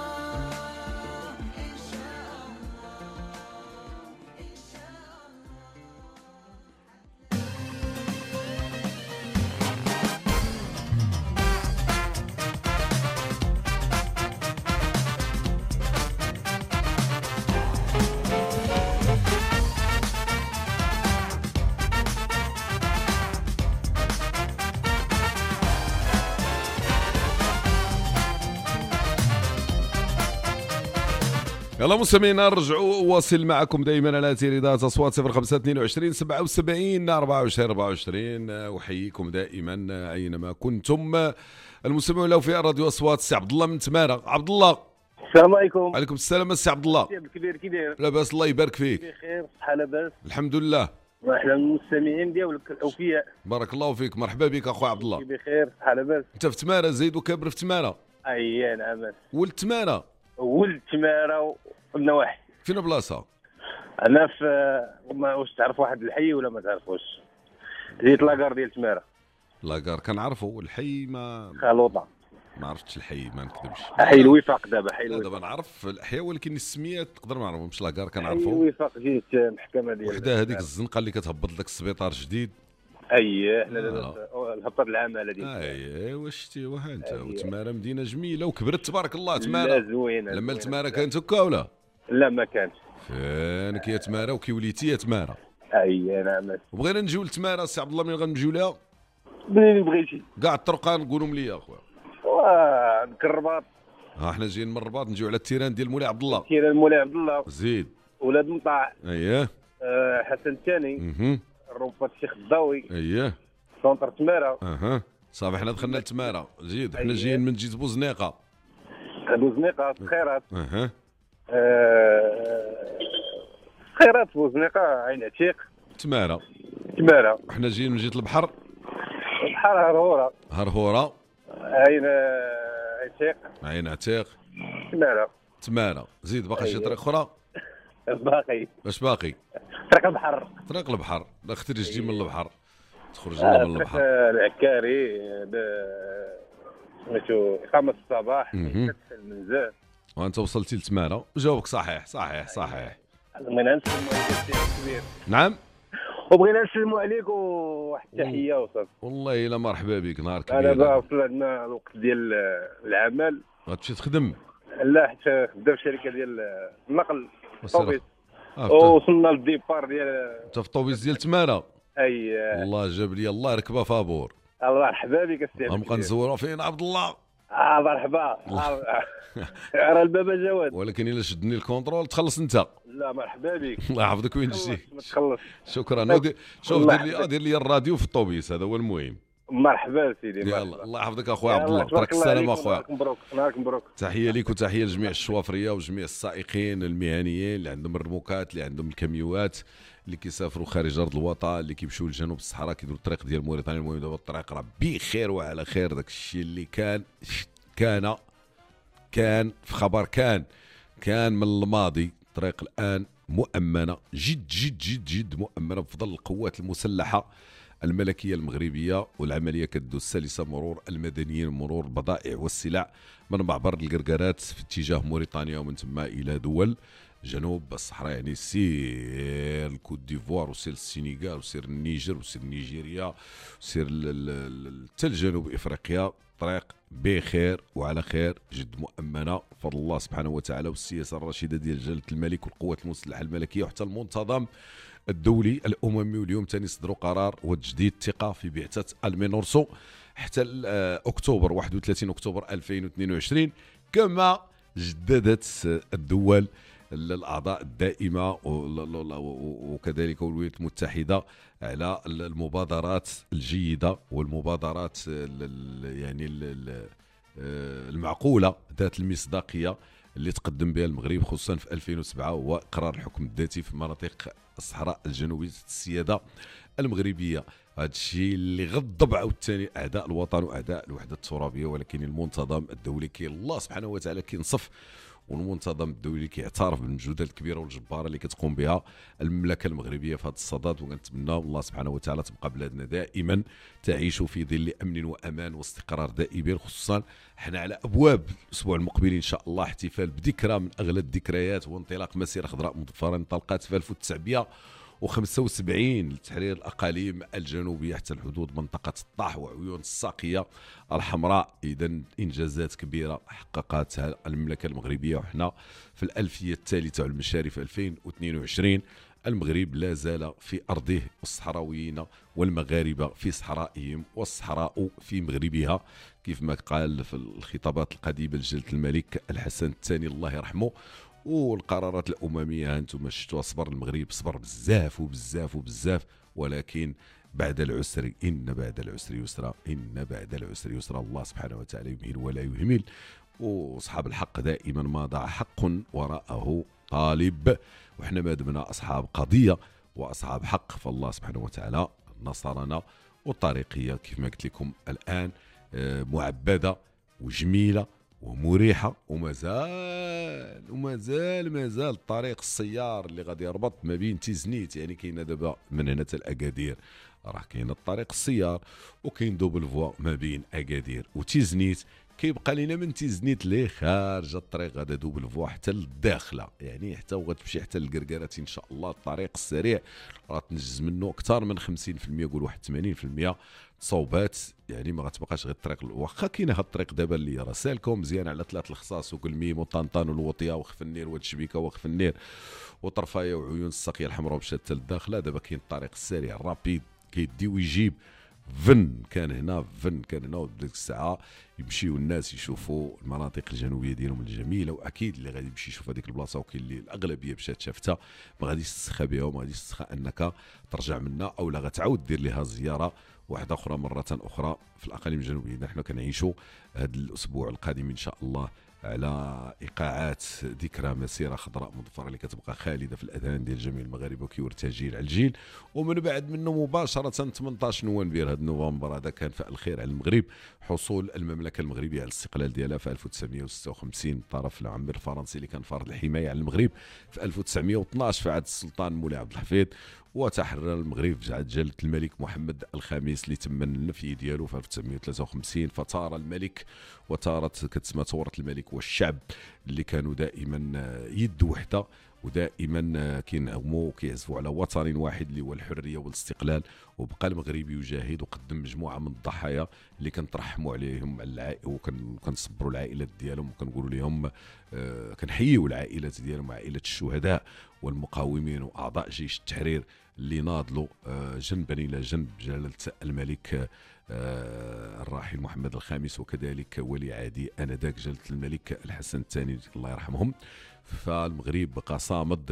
يلا مستمعينا نرجعوا واصل معكم دائما على تيريدات اصوات 0522 77 24 24. احييكم دائما اينما كنتم المستمعون له في راديو اصوات. السي عبد الله من تماره. عبد الله السلام عليكم. عليكم السلام السي عبد الله. الكبير كي داير؟ لاباس الله يبارك فيك. بخير صحه لاباس الحمد لله. واحنا المستمعين ديالك الاوفياء. بارك الله فيك. مرحبا بك اخويا عبد الله. بخير صحه لاباس. انت في تماره زيد وكابر في تماره؟ اي نعم. ولد تماره؟ ولد تماره والنواحي. فين بلاصه؟ انا في ما واش تعرف واحد الحي ولا ما تعرفوش؟ جيت لاكار ديال تماره. لاكار كنعرفو، الحي ما خلوطه. ما عرفتش الحي ما نكذبش. حي الوفاق دابا حي الوفاق. دابا نعرف الاحياء ولكن السميات نقدر ما نعرفهمش. لاكار حي كنعرفو. الوفاق جيت محكمه ديال وحده هذيك الزنقه اللي كتهبط لك السبيطار جديد. اييه حنا دابا الهبطه العماله ديال اييه واش شتي وها انت. وتماره مدينه جميله وكبرت تبارك الله. تماره لا زوينه. لما تماره كانت هكا ولا لا؟ ما كانش. فينك يا تماره وكي وليتي يا تماره؟ اييه نعم. وبغينا نجيو لتماره السي عبد الله. من غنجيو لها؟ منين بغيتي. كاع الطرقان قولهم لي اخويا. الكرباط. حنا جايين من الرباط نجيو على التيران ديال مولاي عبد الله. تيران مولاي عبد الله. زيد. ولاد مطاع. اييه. حسن الثاني. رومبات الشيخ الضاوي. اييه. سونتر تماره. صافي حنا دخلنا لتماره. زيد حنا جايين من جيت بوزنيقه. بوزنيقه خيرات. خيرات بوزنيقه عين عتيق. تماره. حنا جايين من جهه البحر. البحر هرهوره. عين عتيق. تماره. زيد باقي شي طريق اخرى. اش باقي؟ طريق البحر. لا اختي تجي من البحر تخرج لنا من البحر. العكاري سميتو إقامة الصباح المنزل. وانت وصلتي لتماره. جاوبك صحيح. بغينا نسلموا عليك كبير. نعم. وبغينا نسلموا عليك وواحد التحيه وصافي. والله الا مرحبا بك نهار كبير. انا دابا وصل عندنا الوقت ديال العمل. غتمشي تخدم؟ لا حيت خدام في شركه ديال النقل طوبيس. وصلنا للديبار ديال انت في الطوبيس ديال تماره. والله جاب لي الله ركبه فابور. الله مرحبا بك السي. غنبقى نزوروا فين عبد الله. مرحبا. راه البابا جواد. ولكن الا شدني الكونترول تخلص انت. لا مرحبا بك. الله يحفظك وين تجي. ما تخلص. شكرا. شوف دير لي الراديو في الطوبيس هذا هو المهم. مرحبا سيدي. يلا الله يحفظك اخويا عبد الله. ترك السلامه اخويا. نهارك مبروك. تحيه ليك وتحيه لجميع الشوافريه وجميع السائقين المهنيين اللي عندهم الرموكات اللي عندهم الكاميوات اللي كيسافروا خارج ارض الوطن اللي كيمشيو لجنوب الصحراء كيديروا الطريق ديال موريتانيا. المهم دابا الطريق راه بخير وعلى خير. داك الشيء اللي كان في خبر كان من الماضي. الطريق الان مؤمنه جد مؤمنه بفضل القوات المسلحه الملكيه المغربيه والعمليه كدوز سلسه. مرور المدنيين مرور البضائع والسلع من معبر القرقرات في اتجاه موريتانيا ومن ثم الى دول جنوب الصحراء. يعني سير الكوت ديفوار وسير السينيغال وسير النيجر وسير نيجيريا وسير حتى لجنوب افريقيا. طريق بخير وعلى خير جد مؤمنه بفضل الله سبحانه وتعالى والسياسه الرشيده ديال جلاله الملك والقوات المسلحه الملكيه وحتى المنتظم الدولي الاممي. واليوم ثاني صدروا قرار وتجديد الثقه في بعثه المينورسو حتى اكتوبر 31 اكتوبر 2022 كما جددت الدول الاعضاء الدائمه وكذلك الولايات المتحده على المبادرات الجيده والمبادرات يعني المعقوله ذات المصداقيه اللي تقدم بها المغرب خصوصا في 2007 هو قرار الحكم الذاتي في مناطق الصحراء الجنوبيه السياده المغربيه. هذا الشيء اللي غضب عاوتاني اعداء الوطن واعداء الوحده الترابيه. ولكن المنتظم الدولي كي الله سبحانه وتعالى كينصف والمنتظم الدولي كيعترف بالمجهودات الكبيره والجباره اللي كتقوم بها المملكه المغربيه في هذا الصدد. وكنتمنى الله سبحانه وتعالى تبقى بلادنا دائما تعيش في ظل امن وامان واستقرار دائمين. خصوصا حنا على ابواب الاسبوع المقبل ان شاء الله احتفال بذكرى من اغلى الذكريات وانطلاق مسيره خضراء مظفره انطلقت في 1975 لتحرير الاقاليم الجنوبيه حتى الحدود منطقه الطاح وعيون الساقيه الحمراء. اذا انجازات كبيره حققتها المملكه المغربيه وحنا في الالفيه الثالثه والمشارف 2022. المغرب لا زال في ارضه والصحراويين والمغاربه في صحرائهم والصحراء في مغربها كيف ما قال في الخطابات القديمه لجلاله الملك الحسن الثاني الله يرحمه. والقرارات الامميه انتم شفتوا صبر المغرب صبر بزاف وبزاف وبزاف. ولكن بعد العسر ان بعد العسر يسرا ان بعد العسر يسرا. الله سبحانه وتعالى يمهل ولا يهمل. واصحاب الحق دائما ما ضاع حق وراءه طالب. وحنا ما دمنا اصحاب قضيه واصحاب حق فالله سبحانه وتعالى نصرنا. والطريقيه كيف ما قلت لكم الان معبده وجميله ومريحه ومازال الطريق السيار اللي غادي يربط ما بين تيزنيت. يعني كاينه دابا من هنا حتى الاكادير راه كاين الطريق السيار وكاين دوبل فوا ما بين اكادير وتيزنيت. كيبقى لينا من تيزنيت ليه خارج الطريق هذا دوبل فوا حتى للداخله. يعني حتى وغتمشي حتى للقرقرات ان شاء الله. الطريق السريع راه تنجز منه اكثر من 50% قول واحد 80% تصوبات. يعني ما غتبقاش غير الطريق واخا كاينه هاد الطريق دابا اللي راه سالكم مزيان على 3 الخصاص وكلميم وطنطان والوطيه وخف النير والشبيكه وخف النير وطرفايه وعيون الساقيه الحمراء ومشات حتى للداخله. دابا كاين الطريق السريع الرابيد كيدي ويجيب فن كان هنا وديك الساعه يمشيو الناس يشوفوا المناطق الجنوبيه ديالهم الجميله، واكيد اللي غادي يمشي يشوف هذيك البلاصه وكاين اللي الاغلبيه مشات شافتها ما غاديش تسخى بها وما غاديش تسخى انك ترجع منها، او لا غتعاود دير لها زياره واحده اخرى مره اخرى في الاقاليم الجنوبيه. نحن كنعيشوا هذا الاسبوع القادم ان شاء الله على ايقاعات ذكرى مسيره خضراء مظفره اللي كتبقى خالده في الاذهان ديال جميع المغاربه وكيورثها جيل على الجيل. ومن بعد منه مباشره 18 نوفمبر، هذا نوفمبر هذا كان فعل الخير على المغرب، حصول المملكه المغربيه على الاستقلال ديالها في 1956 طرف العمير الفرنسي اللي كان فرض الحمايه على المغرب في 1912 في عهد السلطان مولاي عبد الحفيظ، وتحرر المغرب في عهد جلاله الملك محمد الخامس اللي تم النفي ديالو في 1953. فطار الملك وطارت كتسمى ثوره الملك والشعب اللي كانوا دائما يد وحده ودائما كينهموا وكيعزفوا على وطن واحد اللي هو الحريه والاستقلال. وبقى المغربي يجاهد وقدم مجموعه من الضحايا اللي كنترحموا عليهم على العائله وكنصبروا العائلات ديالهم وكنقولوا لهم كنحيوا العائلات ديالهم، عائله الشهداء والمقاومين واعضاء جيش التحرير اللي ناضلوا جنبا الى جنب جلاله الملك الراحل محمد الخامس وكذلك ولي عهده انذاك جلاله الملك الحسن الثاني الله يرحمهم. فالمغرب بقى صامد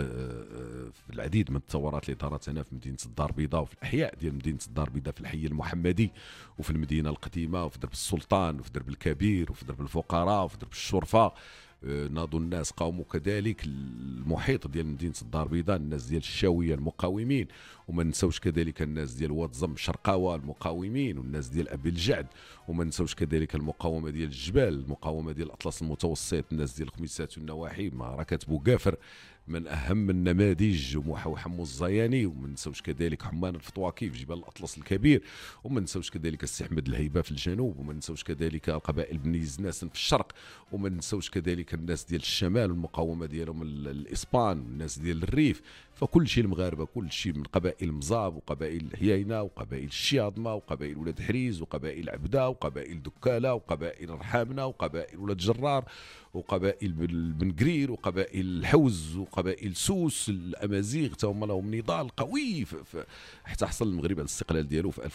في العديد من الثورات اللي دارت هنا في مدينه الدار البيضاء وفي الاحياء ديال مدينه الدار البيضاء في الحي المحمدي وفي المدينه القديمه وفي درب السلطان وفي درب الكبير وفي درب الفقراء وفي درب الشرفه. ناضوا الناس قاوموا كذلك المحيط ديال مدينه الدار البيضاء، الناس ديال الشاويه المقاومين، وما نساوش كذلك الناس ديال واد زم شرقاوه المقاومين والناس ديال ابي الجعد، وما نساوش كذلك المقاومه ديال الجبال، المقاومه ديال الاطلس المتوسط، الناس ديال الخميسات والنواحي، معركه بوقافر من اهم النماذج وحمو الزياني، وما نساوش كذلك حمان الفطواكي في جبال الاطلس الكبير، وما نساوش كذلك السي احمد الهيبه في الجنوب، وما نساوش كذلك القبائل بني زناسن في الشرق، وما نساوش كذلك الناس ديال الشمال والمقاومه ديالهم الاسبان والناس ديال الريف. فكل شيء المغاربه كل شيء من قبائل مزاب وقبائل حيينه وقبائل الشياضمه وقبائل ولاد حريز وقبائل عبده وقبائل دكاله وقبائل رحامنه وقبائل ولاد جرار وقبائل بن قرير وقبائل الحوز وقبائل سوس الامازيغ تا هما لهم نضال قوي حتى حصل المغرب على الاستقلال ديالو في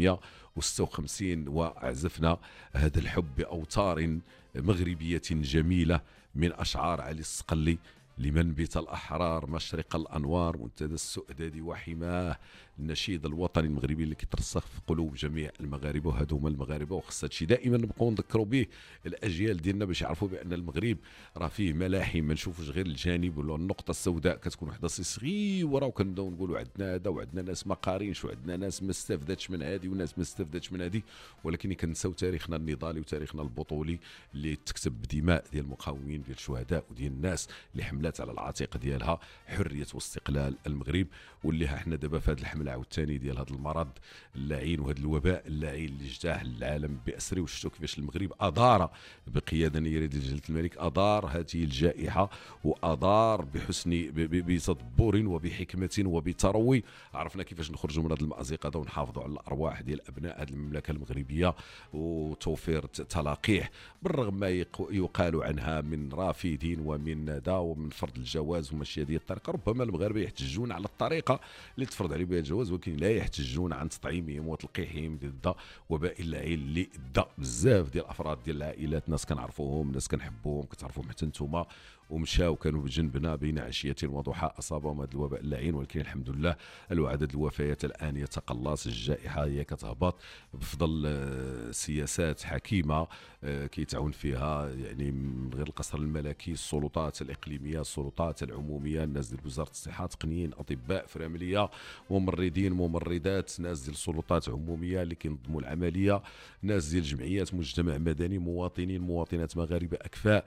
1956. وعزفنا هذا الحب باوتار مغربيه جميله من اشعار علي الصقلي: لمن بت الأحرار مشرق الأنوار منتدى السؤدد وحماه. النشيد الوطني المغربي اللي كيترسخ في قلوب جميع المغاربه، وهذو هما المغاربه، وخص هادشي دائما نبقاو نذكروا به الاجيال ديالنا باش يعرفوا بان المغرب راه فيه ملاحم، ما نشوفوش غير الجانب ولا النقطه السوداء كتكون وحده صغيره وكنبداو نقولوا عندنا هذا وعندنا ناس ما قارينش وعندنا ناس ما استفدتش من هذه وناس ما استفدتش من هذه، ولكن كنساو تاريخنا النضالي وتاريخنا البطولي اللي تكتب بدماء ديال المقاومين ديال الشهداء وديال الناس اللي حملات على العاتق ديالها حريه واستقلال المغرب، واللي احنا دابا في هذه الحمله عاوتاني ديال هذا المرض اللعين وهذا الوباء اللعين اللي اجتاح العالم باسره، وشفتوا كيفاش المغرب ادار بقياده نيره ديال جلاله الملك ادار هذه الجائحه وادار بحسن بتدبر وبحكمه وبتروي. عرفنا كيفاش نخرجوا من هذه المأزق هذا ونحافظوا على الارواح ديال ابناء هذه المملكه المغربيه وتوفير تلاقيح بالرغم ما يقال عنها من رافدين ومن ندى ومن فرض الجواز وماشي هذه الطريقه. ربما المغاربه يحتجون على الطريقه اللي تفرض عليهم بها الجواز، ولكن لا يحتجون عن تطعيمهم وتلقيحهم ضد وباء اللعين اللي دا بزاف ديال الافراد ديال العائلات، ناس كنعرفوهم ناس كنحبوهم كتعرفوهم حتى نتوما، ومشاو كانوا بجنبنا بين عشيه وضحى اصابهم هذا الوباء اللعين، ولكن الحمد لله عدد الوفيات الان يتقلص، الجائحه هي كتهبط بفضل سياسات حكيمه كيتعاون فيها يعني من غير القصر الملكي السلطات الاقليميه السلطات العموميه، الناس ديال وزاره الصحه، تقنيين، اطباء، فرامليه، ممرضين، ممرضات، ناس ديال السلطات عموميه اللي كينظموا العمليه، ناس ديال جمعيات مجتمع مدني، مواطنين مواطنات مغاربه اكفاء،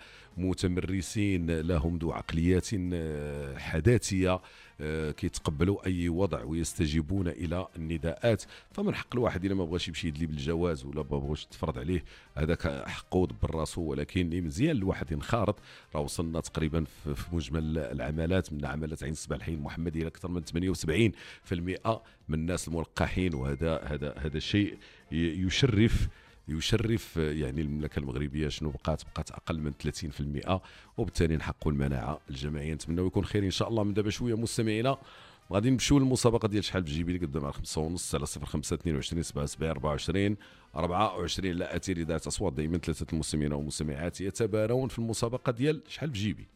متمرسين لهم ذو عقليات حداثيه كيتقبلوا اي وضع ويستجيبون الى النداءات. فمن حق الواحد الا ما بغاش يمشي يدلي بالجواز ولا ما بغاش تفرض عليه هذاك حقه دبر راسو، ولكن مزيان الواحد ينخرط. راه وصلنا تقريبا في مجمل العملات من عملات عين الصباح الحي المحمدي الى اكثر من 78% من الناس الملقحين، وهذا شيء يشرف يعني المملكه المغربيه شنو بقات اقل من 30%، وبالتالي نحققوا المناعه الجماعيه. نتمنى يكون خير ان شاء الله من دابا شويه مستمعينا. غادي نمشيو للمسابقه ديال شحال في جيبي اللي قدام على 5:30 على 05 22 77 24 24. لا اثير ذات اصوات دائما 3 المستمعين والمستمعات يتبارون في المسابقه ديال شحال في جيبي.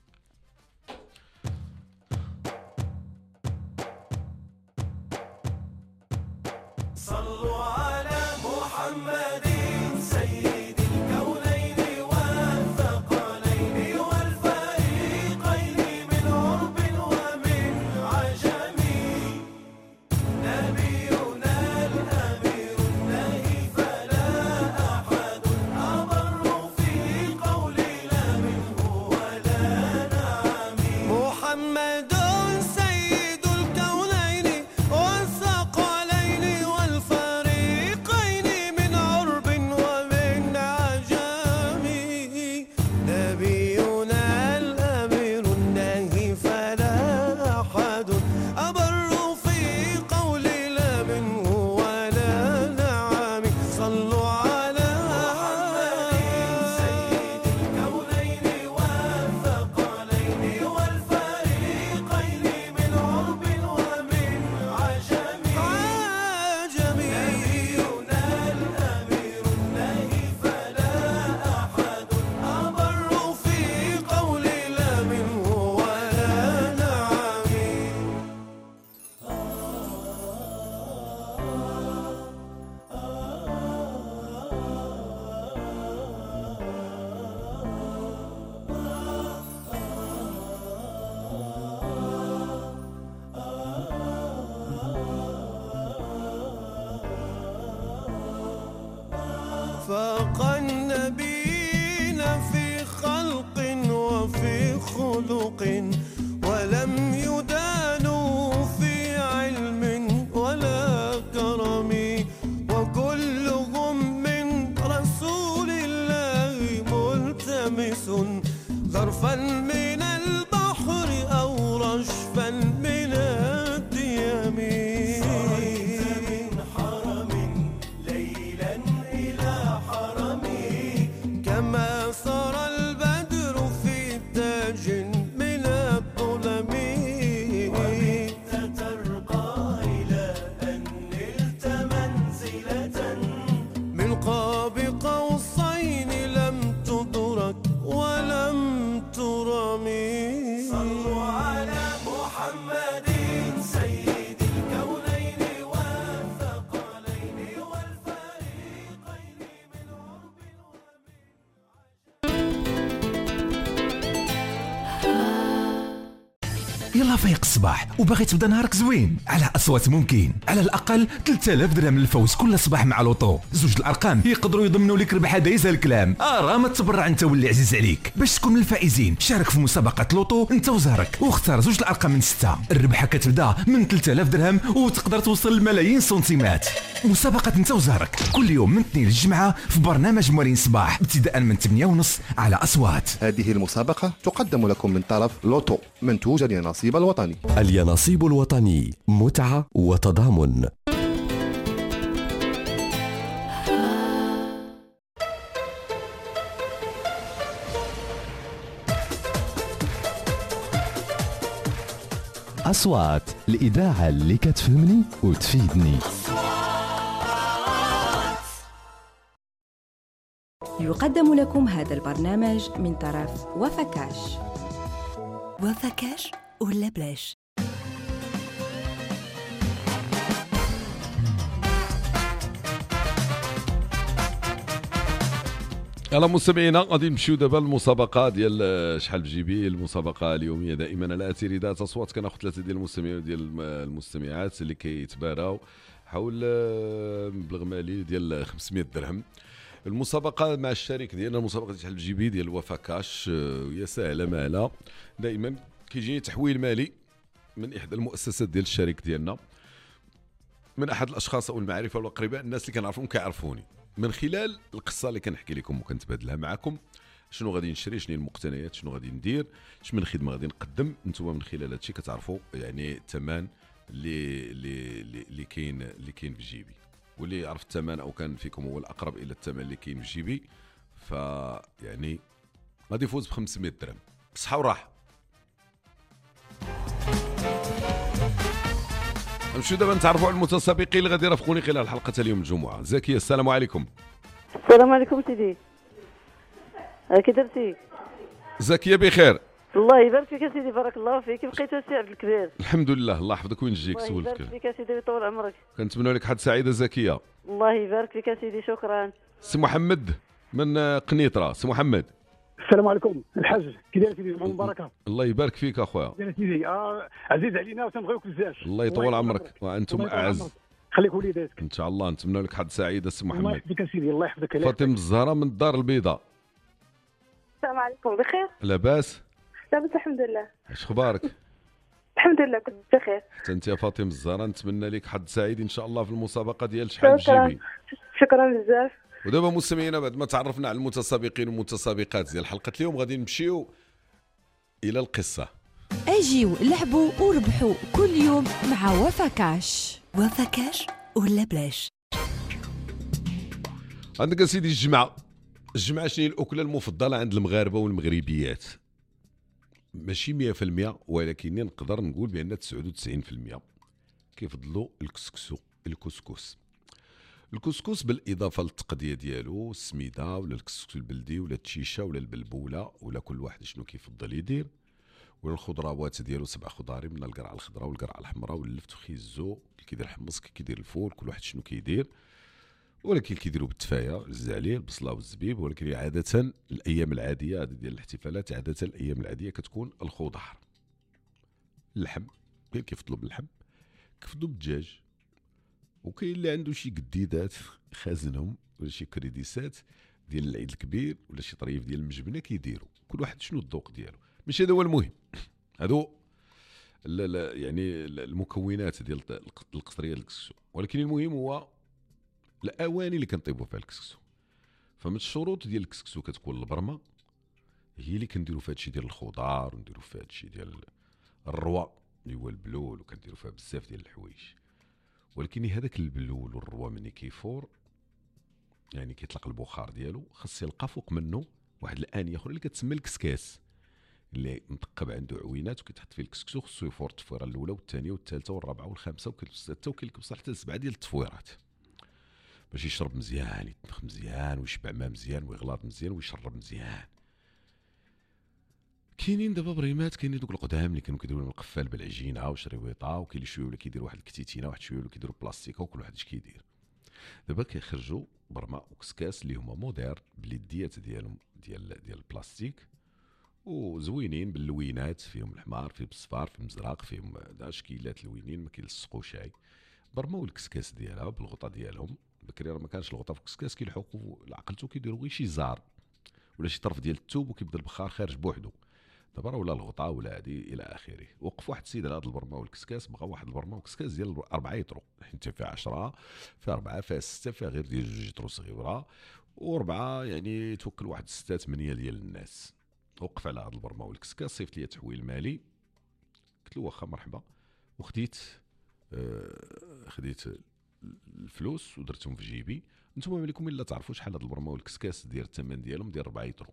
صلوا على محمد سيد الكونين والثقلين والفريقين من عرب ومن عجم. نبينا الأمير النهي فلا أحد أبر في قول لا منه ولا نعم. محمد سيد الكونين والثقلين والفريقين من عرب ومن عجم. نبينا الأمير النهي فلا أحد أبر في قول لا منه ولا نعم. صلوا على محمد سيد الكونين والثقلين والفريقين من عرب ومن عجم. نبينا الأمير النهي فلا أحد أبر في قول لا منه ولا نعم. فاق النبيين في خلق وفي خلق ولم يدانوا في علم ولا كرم. وكلهم من رسول الله ملتمس ظرفا من البحر أو رشفا من الديم. صرت من حرم ليلا إلى حرم كما سرى البدر في تاج من الظلم. وبت ترقى إلى أن نلت منزلة من قاب قوسين لم تدرك ولم ترمي. صلوا على محمد سيد الكونين والثقلين والفريقين من عرب يلا فيق الصباح وباغي تبدا نهارك زوين على اصوات ممكن. على الاقل 3000 درهم للفوز كل صباح مع لوطو. زوج الارقام يقدروا يضمنوا لك ربح دايز الكلام. راه ما تبرع انت واللي عزيز عليك. باش تكون من الفائزين شارك في مسابقه لوطو انت وزهرك واختار زوج الارقام من 6. الربحه كتبدا من 3000 درهم وتقدر توصل لملايين سنتيمات. مسابقه انت وزهرك كل يوم من اثنين للجمعه في برنامج موالين صباح ابتداء من 8:30 على اصوات. هذه المسابقه تقدم لكم من طرف لوطو منتوج اليانصيب الوطني. اليانصيب الوطني، متعة وتضامن. أصوات الإذاعة اللي كتفهمني وتفيدني. يقدم لكم هذا البرنامج من طرف وفكاش. وفكاش ولا بلاش؟ يلا مستمعينا غادي نمشيو دابا للمسابقه ديال شحال في جيبي. المسابقه اليوميه دائما على اثير ذات اصوات. كناخذ 3 ديال المستمعين وديال المستمعات اللي كيتباراو حول مبلغ مالي ديال 500 درهم. المسابقه مع الشريك ديالنا المسابقه شحال في جيبي ديال وفكاش هي سهله مالا. دائما كيجيني تحويل مالي من احدى المؤسسات ديال الشريك ديالنا، من احد الاشخاص او المعرفه والاقرباء، الناس اللي كنعرفهم كيعرفوني، من خلال القصه اللي كنحكي لكم وكنتبادلها معكم. شنو غادي نشري، شنو المقتنيات، شنو غادي ندير، شنو من خدمه غادي نقدم. نتوما من خلال هادشي كتعرفوا يعني الثمن اللي كاين في جيبي، واللي عرف الثمن او كان فيكم هو الاقرب الى الثمن اللي كاين في جيبي فيعني غادي يفوز ب 500 درهم بصحه وراحه. نمشيو دابا نتعرفوا على المتسابقين اللي غادي يرافقوني خلال حلقه اليوم الجمعه. زكيه السلام عليكم. السلام عليكم سيدي، كي درتي؟ زكيه بخير. الله يبارك فيك سيدي، بارك الله فيك. بقيت سي عبد الكبير. الحمد لله، الله يحفظك وينجيك. سولتك. الله يبارك فيك سيدي ويطول عمرك. كنتمنى لك حد سعيده زكيه. الله يبارك فيك سيدي، شكرا. سي محمد من قنيطره. سي محمد السلام عليكم الحاج، كي داير سيدي؟ مباركه. الله يبارك فيك اخويا. سيدي عزيز علينا وتنبغيوك بزاف. الله يطول عمرك وانتم اعز. خليك وليداتك ان شاء الله. نتمنى لك حد سعيده سي محمد. الله يحفظك سيدي، الله يحفظك. فاطمه الزهراء من الدار البيضاء. السلام عليكم، بخير؟ لاباس؟ لاباس الحمد لله. اش اخبارك؟ الحمد لله كنت بخير. حتى انت يا فاطمه الزهراء، نتمنى لك حد سعيد ان شاء الله في المسابقه ديال شحال شكرا تجيبي. شكرا بزاف. ودابا مستمعينا، بعد ما تعرفنا على المتسابقين والمتسابقات ديال حلقه اليوم، غادي نمشيو الى القصه. اجيو لعبوا وربحوا كل يوم مع وفا كاش. وفا كاش ولا بلاش؟ عندك اسيدي الجمعه. الجمعه شنو هي الاكله المفضله عند المغاربه والمغربيات؟ ماشي 100%، ولكن نقدر نقول بان 99% كيفضلوا الكسكس. الكسكس بالاضافه للتقديه ديالو، السميده ولا الكسكس البلدي ولا التشيشه ولا البلبوله، ولا كل واحد شنو كيفضل يدير، ولا الخضروات ديالو 7 خضاري من القرعه الخضراء والقرعه الحمراء واللفت وخيزو، كيدير الحمص كيدير الفول، كل واحد شنو كيدير. ولكن كيديروا بالتفايه، الزعليل، البصله والزبيب. ولكن عاده الايام العاديه ديال الاحتفالات، عاده الايام العاديه كتكون الخضار، اللحم. كاين كيفضلوا باللحم، كيفضلوا بالدجاج، وكاين اللي عنده شي قديدات خازنهم ولا شي كريديسات ديال العيد الكبير ولا شي طريف ديال المجبنه كيديروا. كل واحد شنو الذوق ديالو. ماشي هذا هو المهم، هادو لا يعني المكونات ديال القصريه الكسكسو. ولكن المهم هو الاواني اللي كنطيبوا فيها الكسكسو. فمن الشروط ديال الكسكسو كتكون البرمه، هي اللي كنديروا فيها هادشي ديال الخضار، ونديروا فيها هادشي ديال الروا اللي هو البلول، وكنديروا فيها بزاف ديال الحوايج. ولكن هذاك البلول والروا ملي كيفور، يعني كيطلق البخار ديالو، خاص يلقى فوق منه واحد الانيه اخرى اللي كتسمى الكسكاس، اللي مطقب عنده عوينات وكيتحط فيه الكسكسو. خصو يفور التفويره الاولى والثانيه والثالثه والرابعه والخامسه وكيلبس السادسه وكيلبس حتى ل7 ديال التفويرات، باش يشرب مزيان، يتنخ مزيان ويشبع ماء مزيان ويغلاط مزيان ويشرب مزيان. كاينين دابا بريمات، كاينين دوك القدام اللي كانوا كيديروا القفال بالعجينه وشريويطه، وكاين اللي شويه ولا كيديروا واحد الكتيتينه، واحد شويه ولا كيديروا بلاستيكه، وكل واحد اش كيدير. دابا كيخرجوا برما وكسكاس اللي هما مودير باليديات ديالهم ديال البلاستيك، وزوينين باللوينات، فيهم الحمار، فيهم الصفار، فيهم الزرق، فيهم اشكيلات لوينين ما كيلصقوا شاي. برما والكسكاس ديالها بالغطا ديالهم. بكري راه ما كانش الغطا في الكسكاس، كيلحقوا لعقلتو كيديروا غير شي زار ولا شي طرف ديال الثوب، وكيبدا البخار خارج بوحدو. دابا راه ولا الغطا ولا هادي الى اخره. وقف واحد السيد على هاد البرما والكسكاس، بغا واحد البرما والكسكاس ديال 4 يطرو، حيت فيها 10 فيها 4 فيها 6 فيها غير ديال 2 يطرو صغيره، و4 يعني توكل واحد 6 8 ديال الناس. وقف على هاد البرما والكسكاس، صيفط لي تحويل مالي، قلت له واخا مرحبا، وخديت خديت الفلوس ودرتهم في جيبي. نتوما مالكم الا تعرفوا شحال هاد البرما والكسكاس ديال الثمن ديالهم ديال 4 يطرو.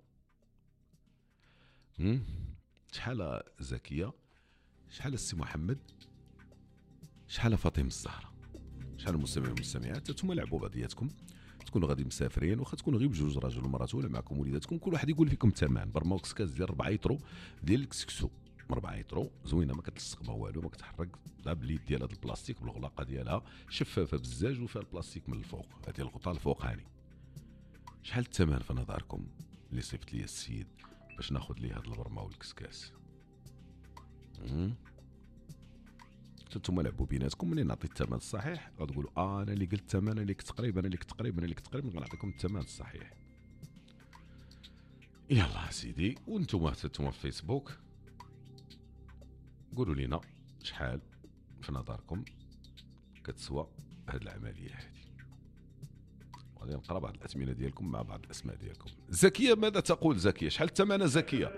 شحال زكيه، شحال السي محمد، شحال فاطمه الزهراء، شحال المستمعين والمستمعات. نتوما لعبوا بعضياتكم، تكونوا غادي مسافرين، واخا تكونوا غير بجوج راجل ومراته ولا معكم وليداتكم، كل واحد يقول فيكم الثمن. برما وكسكاس ديال 4 يطرو ديال الكسكسو، 4 يطرو زوينه، ما كتلصق ما والو، ما كتحرك لا باليد ديال هاد البلاستيك بالغلاقه ديالها، شفافه بزاف وفيها البلاستيك من الفوق، هذه الغطاء الفوقاني. شحال الثمن في نظركم اللي صيفط لي السيد باش ناخذ ليه هاد البرما والكسكاس؟ نتوما لعبوا بيناتكم، منين نعطي الثمن الصحيح غتقولوا انا اللي قلت الثمن، انا اللي كنت قريب، انا اللي كنت قريب، انا اللي كنت قريب، غنعطيكم الثمن الصحيح. يلا سيدي، وانتم في الفيسبوك قولوا لنا شحال في نظركم كتسوى هاد العمليه هذه. غادي نقرا بعض الاثمنه ديالكم مع بعض الاسماء ديالكم. زكيه ماذا تقول؟ زكيه شحال الثمن زكيه؟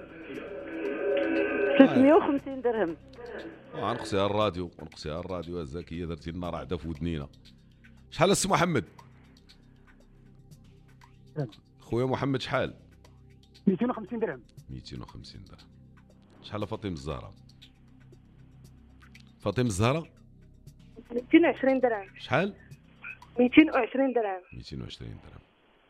350 درهم. نقصيها الراديو، ونقصيها الراديو زكيه، درتي لنا رعده في ودنينا. شحال السي محمد؟ خويا محمد شحال؟ 250 درهم. 250 درهم. شحال فاطمه الزهراء؟ فاطمه الزهراء 220 درهم. شحال؟ 220 درهم. 220 درهم.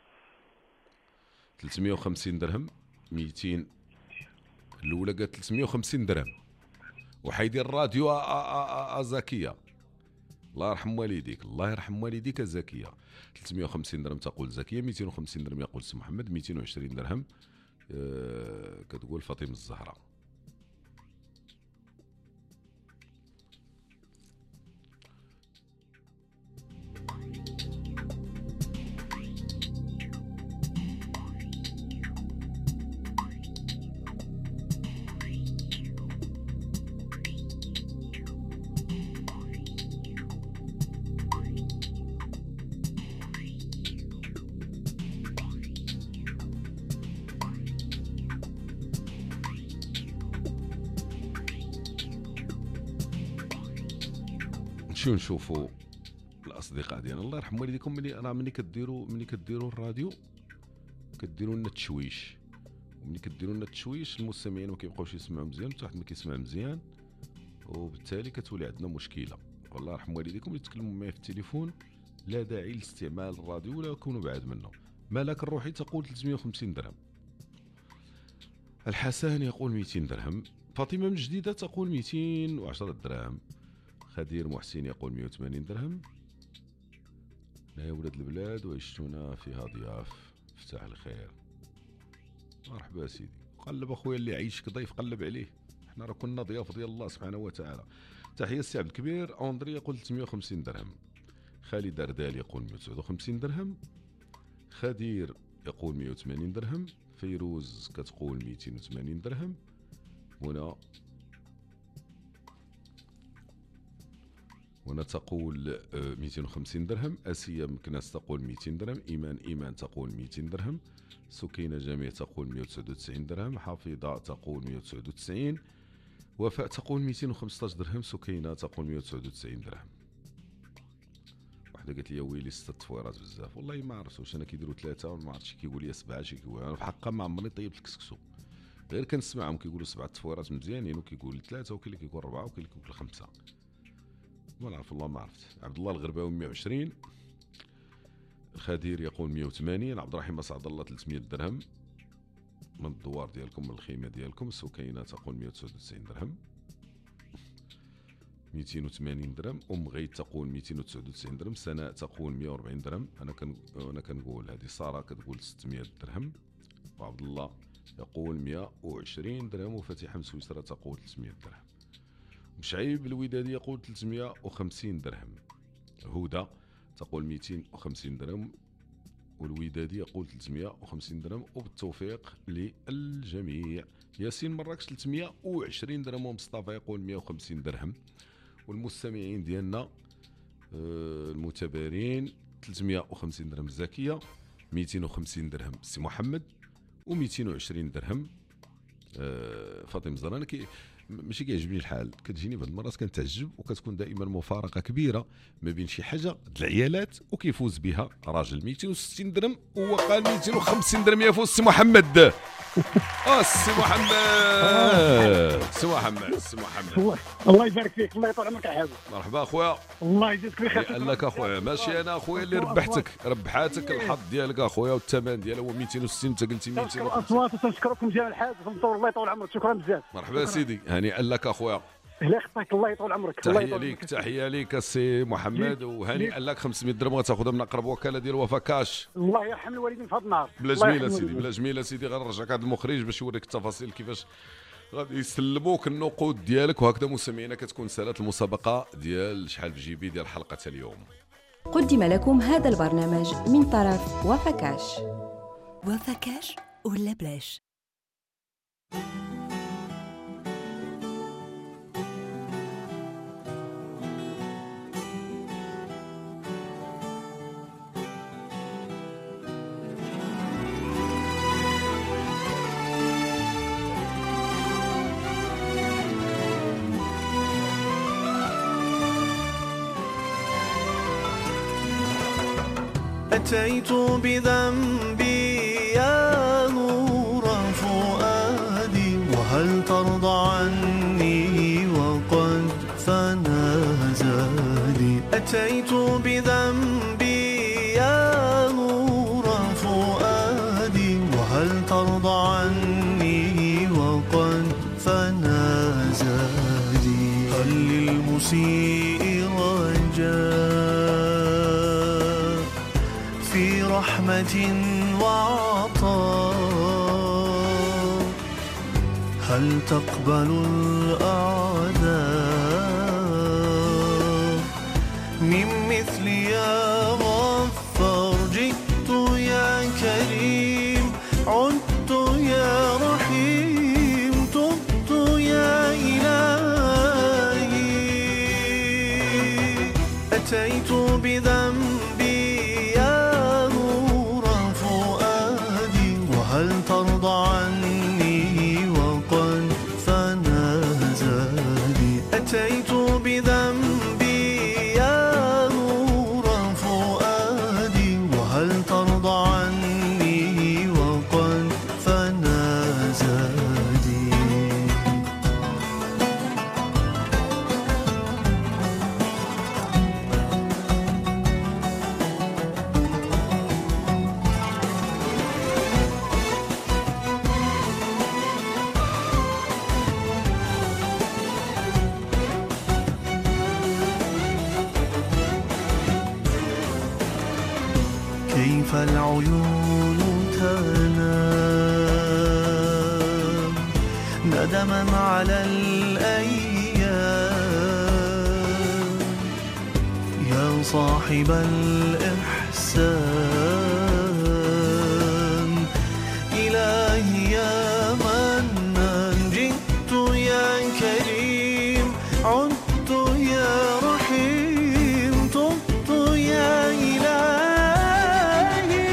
350 درهم. 200 الاولى قالت 350 درهم. وحيدير الراديو زكيه. الله يرحم والديك، الله يرحم والديك زكيه. 350 درهم تقول زكيه، 250 درهم يقول سي محمد، 220 درهم كتقول فاطمه الزهراء. نشوفوا الاصدقاء ديالنا الله يرحم والديكم. ملي كديروا الراديو كديروا لنا التشويش، وملي كديروا لنا التشويش المستمعين ما كيبقاوش يسمعوا مزيان، حتى واحد ما كيسمع مزيان، وبالتالي كتولي عندنا مشكله. والله يرحم والديكم اللي تكلموا معايا في التليفون لا داعي لاستعمال الراديو ولا كونوا بعاد منه. مالك الروحي تقول 350 درهم. الحسن يقول 200 درهم. فاطمه من جديده تقول 210 درهم. خدير محسن يقول 180 درهم. يا ولاد البلاد وعشتونا فيها ضياف، فتح الخير. مرحبا سيدي، قلب اخويا اللي عايشك ضيف قلب عليه، احنا راه كنا ضياف ديال الله سبحانه وتعالى. تحيه السي عبد الكبير. اندري يقول 350 درهم. خالد اردال يقول 159 درهم. خدير يقول 180 درهم. فيروز كتقول 280 درهم. هنا تقول 250 درهم. اسيا مكناس تقول 200 درهم. ايمان تقول 200 درهم. سكينه جميع تقول 199 درهم. حافظه تقول 199. وفاء تقول 215 درهم. سكينه تقول 199 درهم. وحده قالت لي ويلي 6 تصويرات بزاف، والله ما عرفت واش انا كيديروا 3 وما عرفتش كيقول لي 7. شي كيقول انا في حقا ما عمرني طيبت الكسكسو، غير كنسمعهم كيقولوا 7 تصويرات مزيانين، وكيقول 3 وكاين اللي كيقول 4 وكاين اللي كيقول 5. ما نعرف والله ما عرفت. عبد الله الغرباوي 120. الخدير يقول 180. عبد الرحيم اسعد الله 300 درهم من الدوار ديالكم من الخيمه ديالكم. سكينه تقول 199 درهم. 280 درهم. غيد تقول 299 درهم. سناء تقول 140 درهم. انا كنقول هذه. ساره كتقول 600 درهم. وعبد الله يقول 120 درهم. وفاتحه مسويسره تقول 300 درهم. مشعيب الودادي يقول 350 درهم. هدى تقول 250 درهم. والودادي يقول 350 درهم. وبالتوفيق للجميع. ياسين مراكش 320 درهم. ومصطفى يقول 150 درهم. والمستمعين ديالنا المتبارين 350 درهم زكيه، 250 درهم سي محمد، و220 درهم فاطمه الزهراء. ماشي كيعجبني الحال، كتجيني بعض المرات كنتعجب، وكتكون دائما مفارقه كبيره ما بين شي حاجه د العيالات وكيفوز بها راجل. 260 درهم وهو قال 250 درهم يفوز سي محمد. سي محمد سي محمد سي محمد الله يبارك فيك، الله يطول عمرك يا حبيبي. مرحبا اخويا، الله يجزيك بخير. قال لك اخويا ماشي انا اخويا اللي ربحاتك الحظ ديالك اخويا، والثمن ديالها هو 260 انت قلتي 200. الاصوات وتنشكركم جميع الحاج، الله يطول عمرك، شكرا بزاف. مرحبا سيدي، هنيئا لك اخويا. الله يخطيك، الله يطول عمرك. تحيه ليك السي محمد، وهنيئا لك 500 درهم غتاخذها من اقرب وكاله ديال وفا كاش. الله يرحم الوالدين في هذا النهار. بلا جميله سيدي، بلا جميله سيدي. غنرجعك هذا المخرج باش يوريك التفاصيل كيفاش غادي يسلموك النقود ديالك. وهكذا مستمعينا كتكون سالات المسابقه ديال شحال في جيبي ديال حلقه اليوم. قدم لكم هذا البرنامج من طرف وفا كاش. وفا كاش ولا بلاش. أتيت بذنبي يا نور فؤادي، وهل ترضى عني وقد فنى زادي. للمسيء رجاء في رحمة وعطاء. هل تقبل الأعداء من مثل يا غفار؟ جئت يا كريم، عدت يا رحيم، تبت يا إلهي. أتيت بذنبي يا نور فؤادي، وهل ترضى عني وقد فنى زادي؟ أتيت بذنبي يا نور فؤادي، وهل ترضى عني وقد فنى زادي؟ كيف العيون تنام ندما على الأيام، يا صاحب الإحسان. إلهي يا منان، جئت يا كريم، عدت يا رحيم، تبت يا إلهي.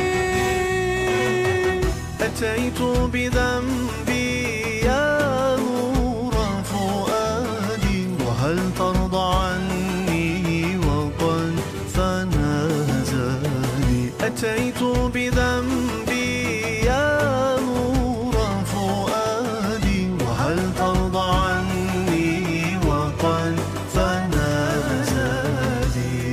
أتيت بذنبي يا نور فؤادي، وهل ترضى عني وقد فنى زادي؟ أتيت بذنبي يا نور فؤادي، وهل ترضى عني وقد فنى زادي؟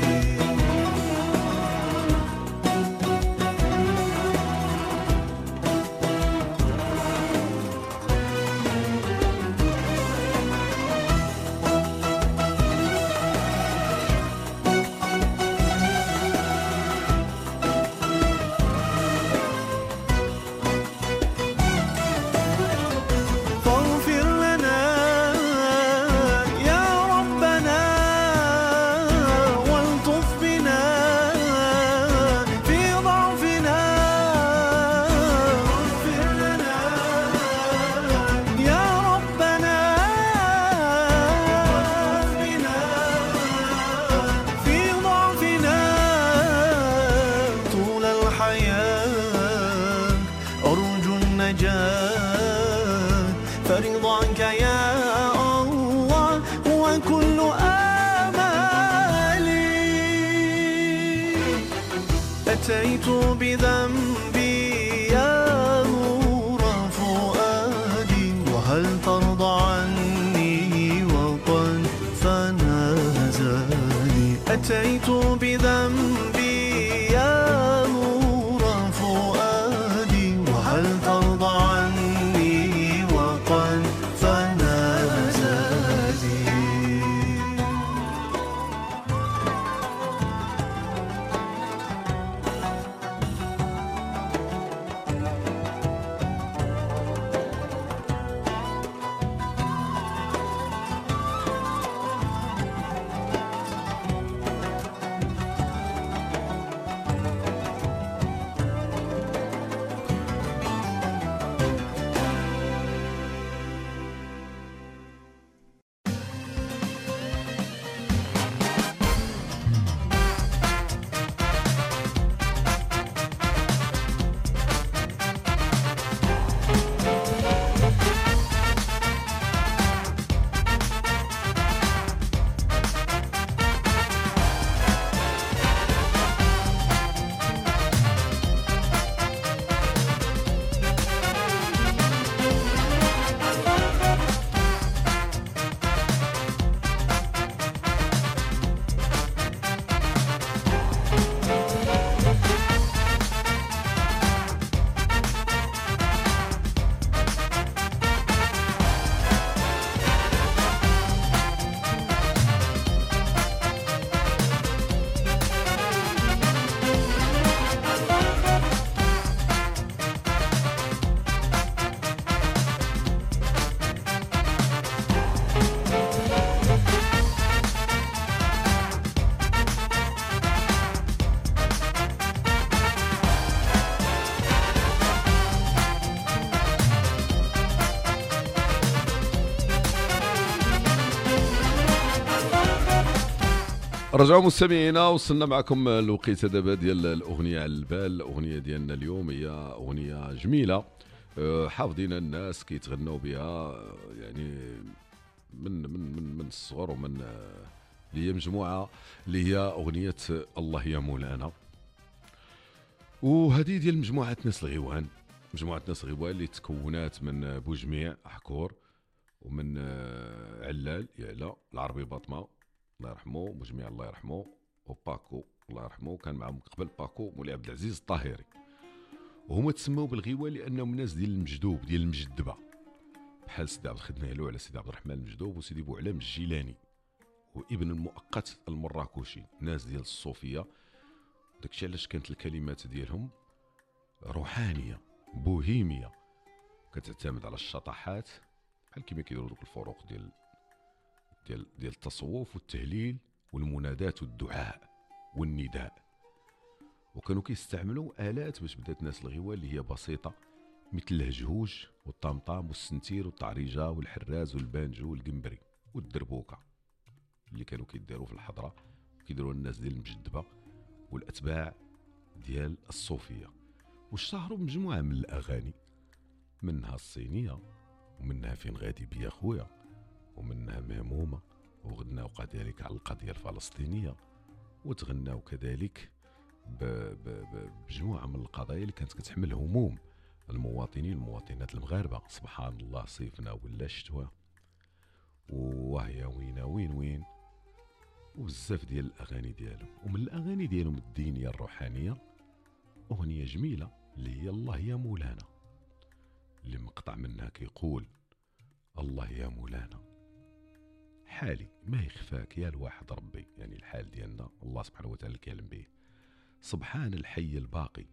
فاغفر لنا يا ربنا، والطف بنا في ضعفنا. اغفر لنا يا ربنا، والطف بنا في ضعفنا. طول الحياة أرجو النجاة، فرضاك يا الله هو كل آمالي. أتيت بذنبي يا نور فؤادي، وهل ترضى عني وقد فنى زادي؟ أتيت بذنبي يا نور فؤادي، وهل ترضى عني وقد فنى زادي؟ رجعوا مستمعينا، وصلنا معكم الوقيته دابا ديال الاغنيه على البال. الاغنيه ديالنا اليوم هي اغنيه جميله حافظين الناس كيتغنوا بها يعني من الصغر، ومن اللي هي مجموعه اللي هي اغنيه الله يا مولانا. وهذه ديال مجموعه ناس الغيوان، مجموعه ناس الغيوان اللي تكونات من بوجميع حكور ومن علال يعلى العربي باطمه الله يرحمه، بوجميع الله يرحمه، وباكو الله يرحمه كان معهم قبل باكو مولاي عبد العزيز الطاهري. وهما تسموا بالغيوان لانهم ناس ديال المجدوب ديال المجدبه، بحال سيدي عبد الخدنالو على سيدي عبد الرحمن المجدوب وسيدي بوعلام الجيلاني وابن المؤقت المراكشي، ناس ديال الصوفيه. داكشي علاش كانت الكلمات ديالهم روحانيه بوهيميه، كتعتمد على الشطحات بحال كيما كيديروا دوك الفروق ديال التصوف والتهليل والمنادات والدعاء والنداء. وكانوا كيستعملوا آلات باش بدات ناس الغيوان اللي هي بسيطه، مثل الهجهوج والطمطام والسنتير والطعريجه والحراز والبانجو والقنبري والدربوكه اللي كانوا كيديروا في الحضره، كيديروا الناس ديال المجدبه والاتباع ديال الصوفيه. واشتهروا بمجموعه من الاغاني، منها الصينيه ومنها فين غادي بيا خويا ومنها مهمومه، وغناو كذلك على القضيه الفلسطينيه، وتغناو كذلك بمجموعه من القضايا اللي كانت كتحمل هموم المواطنين والمواطنات المغاربه. سبحان الله صيفنا ولا شتوى وهي وينا وين وبزاف ديال الاغاني ديالهم. ومن الاغاني ديالهم الدينيه الروحانيه اغنيه جميله اللي هي الله يا مولانا، اللي مقطع منها كيقول الله يا مولانا حالي ما يخفاك يا الواحد ربي، يعني الحال ديالنا الله سبحانه وتعالى كيعلم به. سبحان الحي الباقي،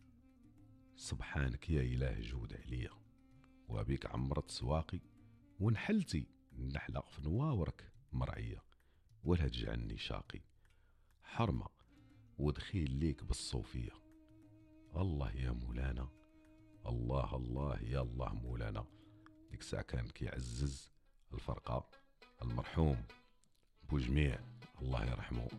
سبحانك يا إله جود عليا، وبيك عمرت سواقي ونحلتي النحلة في نواورك مرعية، ولا تجعلني شاقي حرمة ودخيل ليك بالصوفية. الله يا مولانا، الله الله يا الله مولانا. ديك الساعة كان كيعزز الفرقة المرحوم بوجميع الله يرحمه،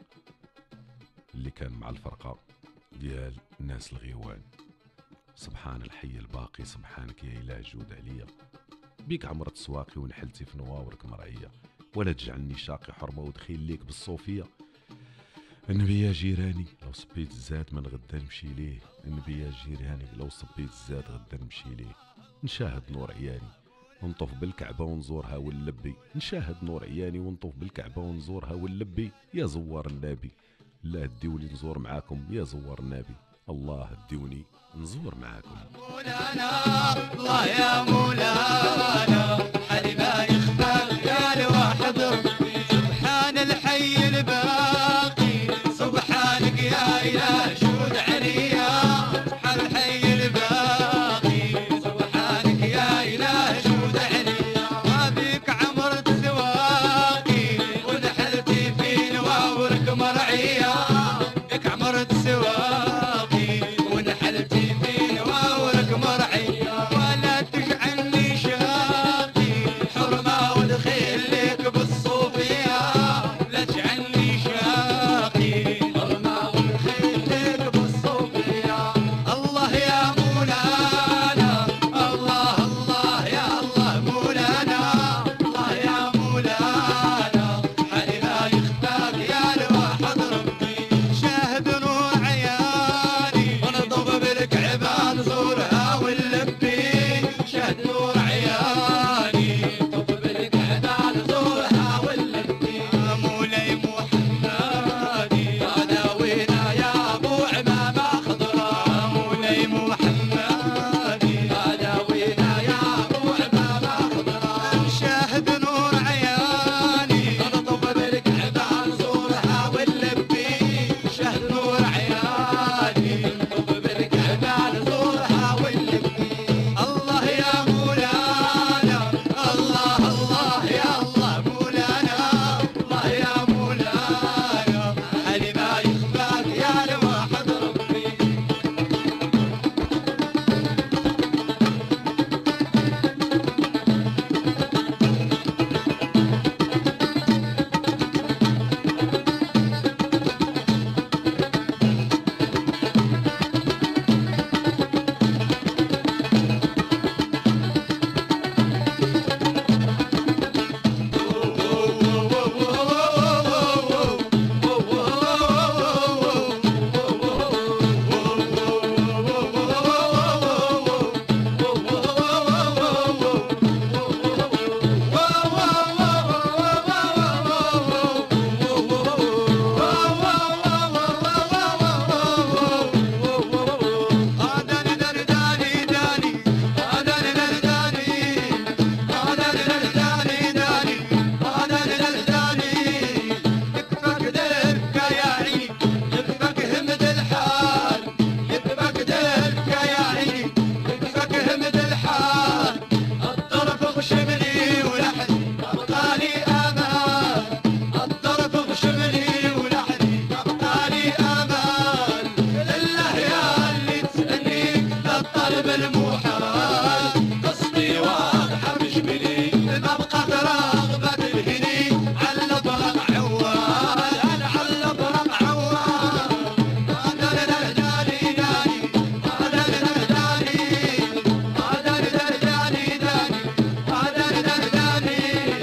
اللي كان مع الفرقة ديال ناس الغيوان. سبحان الحي الباقي، سبحانك يا إله جود عليا، بيك عمرت سواقي ونحلتي في نواورك مرعية، ولا تجعلني شاقي حرمة ودخيل ليك بالصوفية. النبي يا جيراني لو صبيت الزاد من غدا نمشي ليه، النبي يا جيراني لو صبيت الزاد غدا نمشي ليه، نشاهد نور عياني ونطوف بالكعبة ونزورها ونلبي، نشاهد نور عياني ونطوف بالكعبة ونزورها ونلبي. يا زوار النبي لا اديوني نزور معاكم، يا زوار النبي الله اديوني نزور معاكم. مولانا الله يا مولانا حالي ما يخفى يا الواحد ربي، سبحان الحي الباقي سبحانك يا إله جود عليا، سبحان الحي الباقي سبحانك يا إله جود عليا، وبيك عمرت سواقي ونحلتي في نواورك مرعية، بك عمرت سواقي ونحلتي في نواورك مرعية، ولا تجعلني شاقي حرمة ودخيل لك بالصوفية، لا تجعلني المحال قصدي واضحة مش بلي نبقى برغبة الهني على البرق عوال أنا على البرق عوال هذا داني داني هذا داني هذا داني داني هذا داني.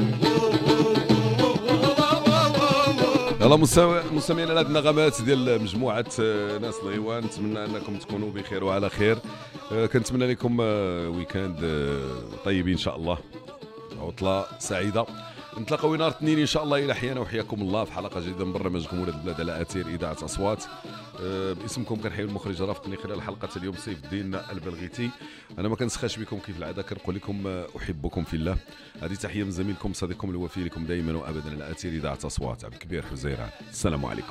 يلا مستمعين على هذه النغمات ديال مجموعة ناس الغيوان، نتمنى انكم تكونوا بخير وعلى خير. كنتمنى لكم ويكاند طيب ان شاء الله، عطلة سعيدة. نتلاقاو نهار الاثنين ان شاء الله الى حيانا وحياكم الله في حلقة جديدة من برنامجكم ولاد البلاد على اثير اذاعة اصوات. باسمكم كنحيي المخرج رافقني خلال حلقة اليوم سيف الدين البلغيتي. انا ما كنسخاش بكم كيف العاده، كنقول لكم احبكم في الله. هذه تحيه من زميلكم صديقكم الوفي لكم دائما وابدا على اثير اذاعة اصوات عبد الكبير حزيران. السلام عليكم.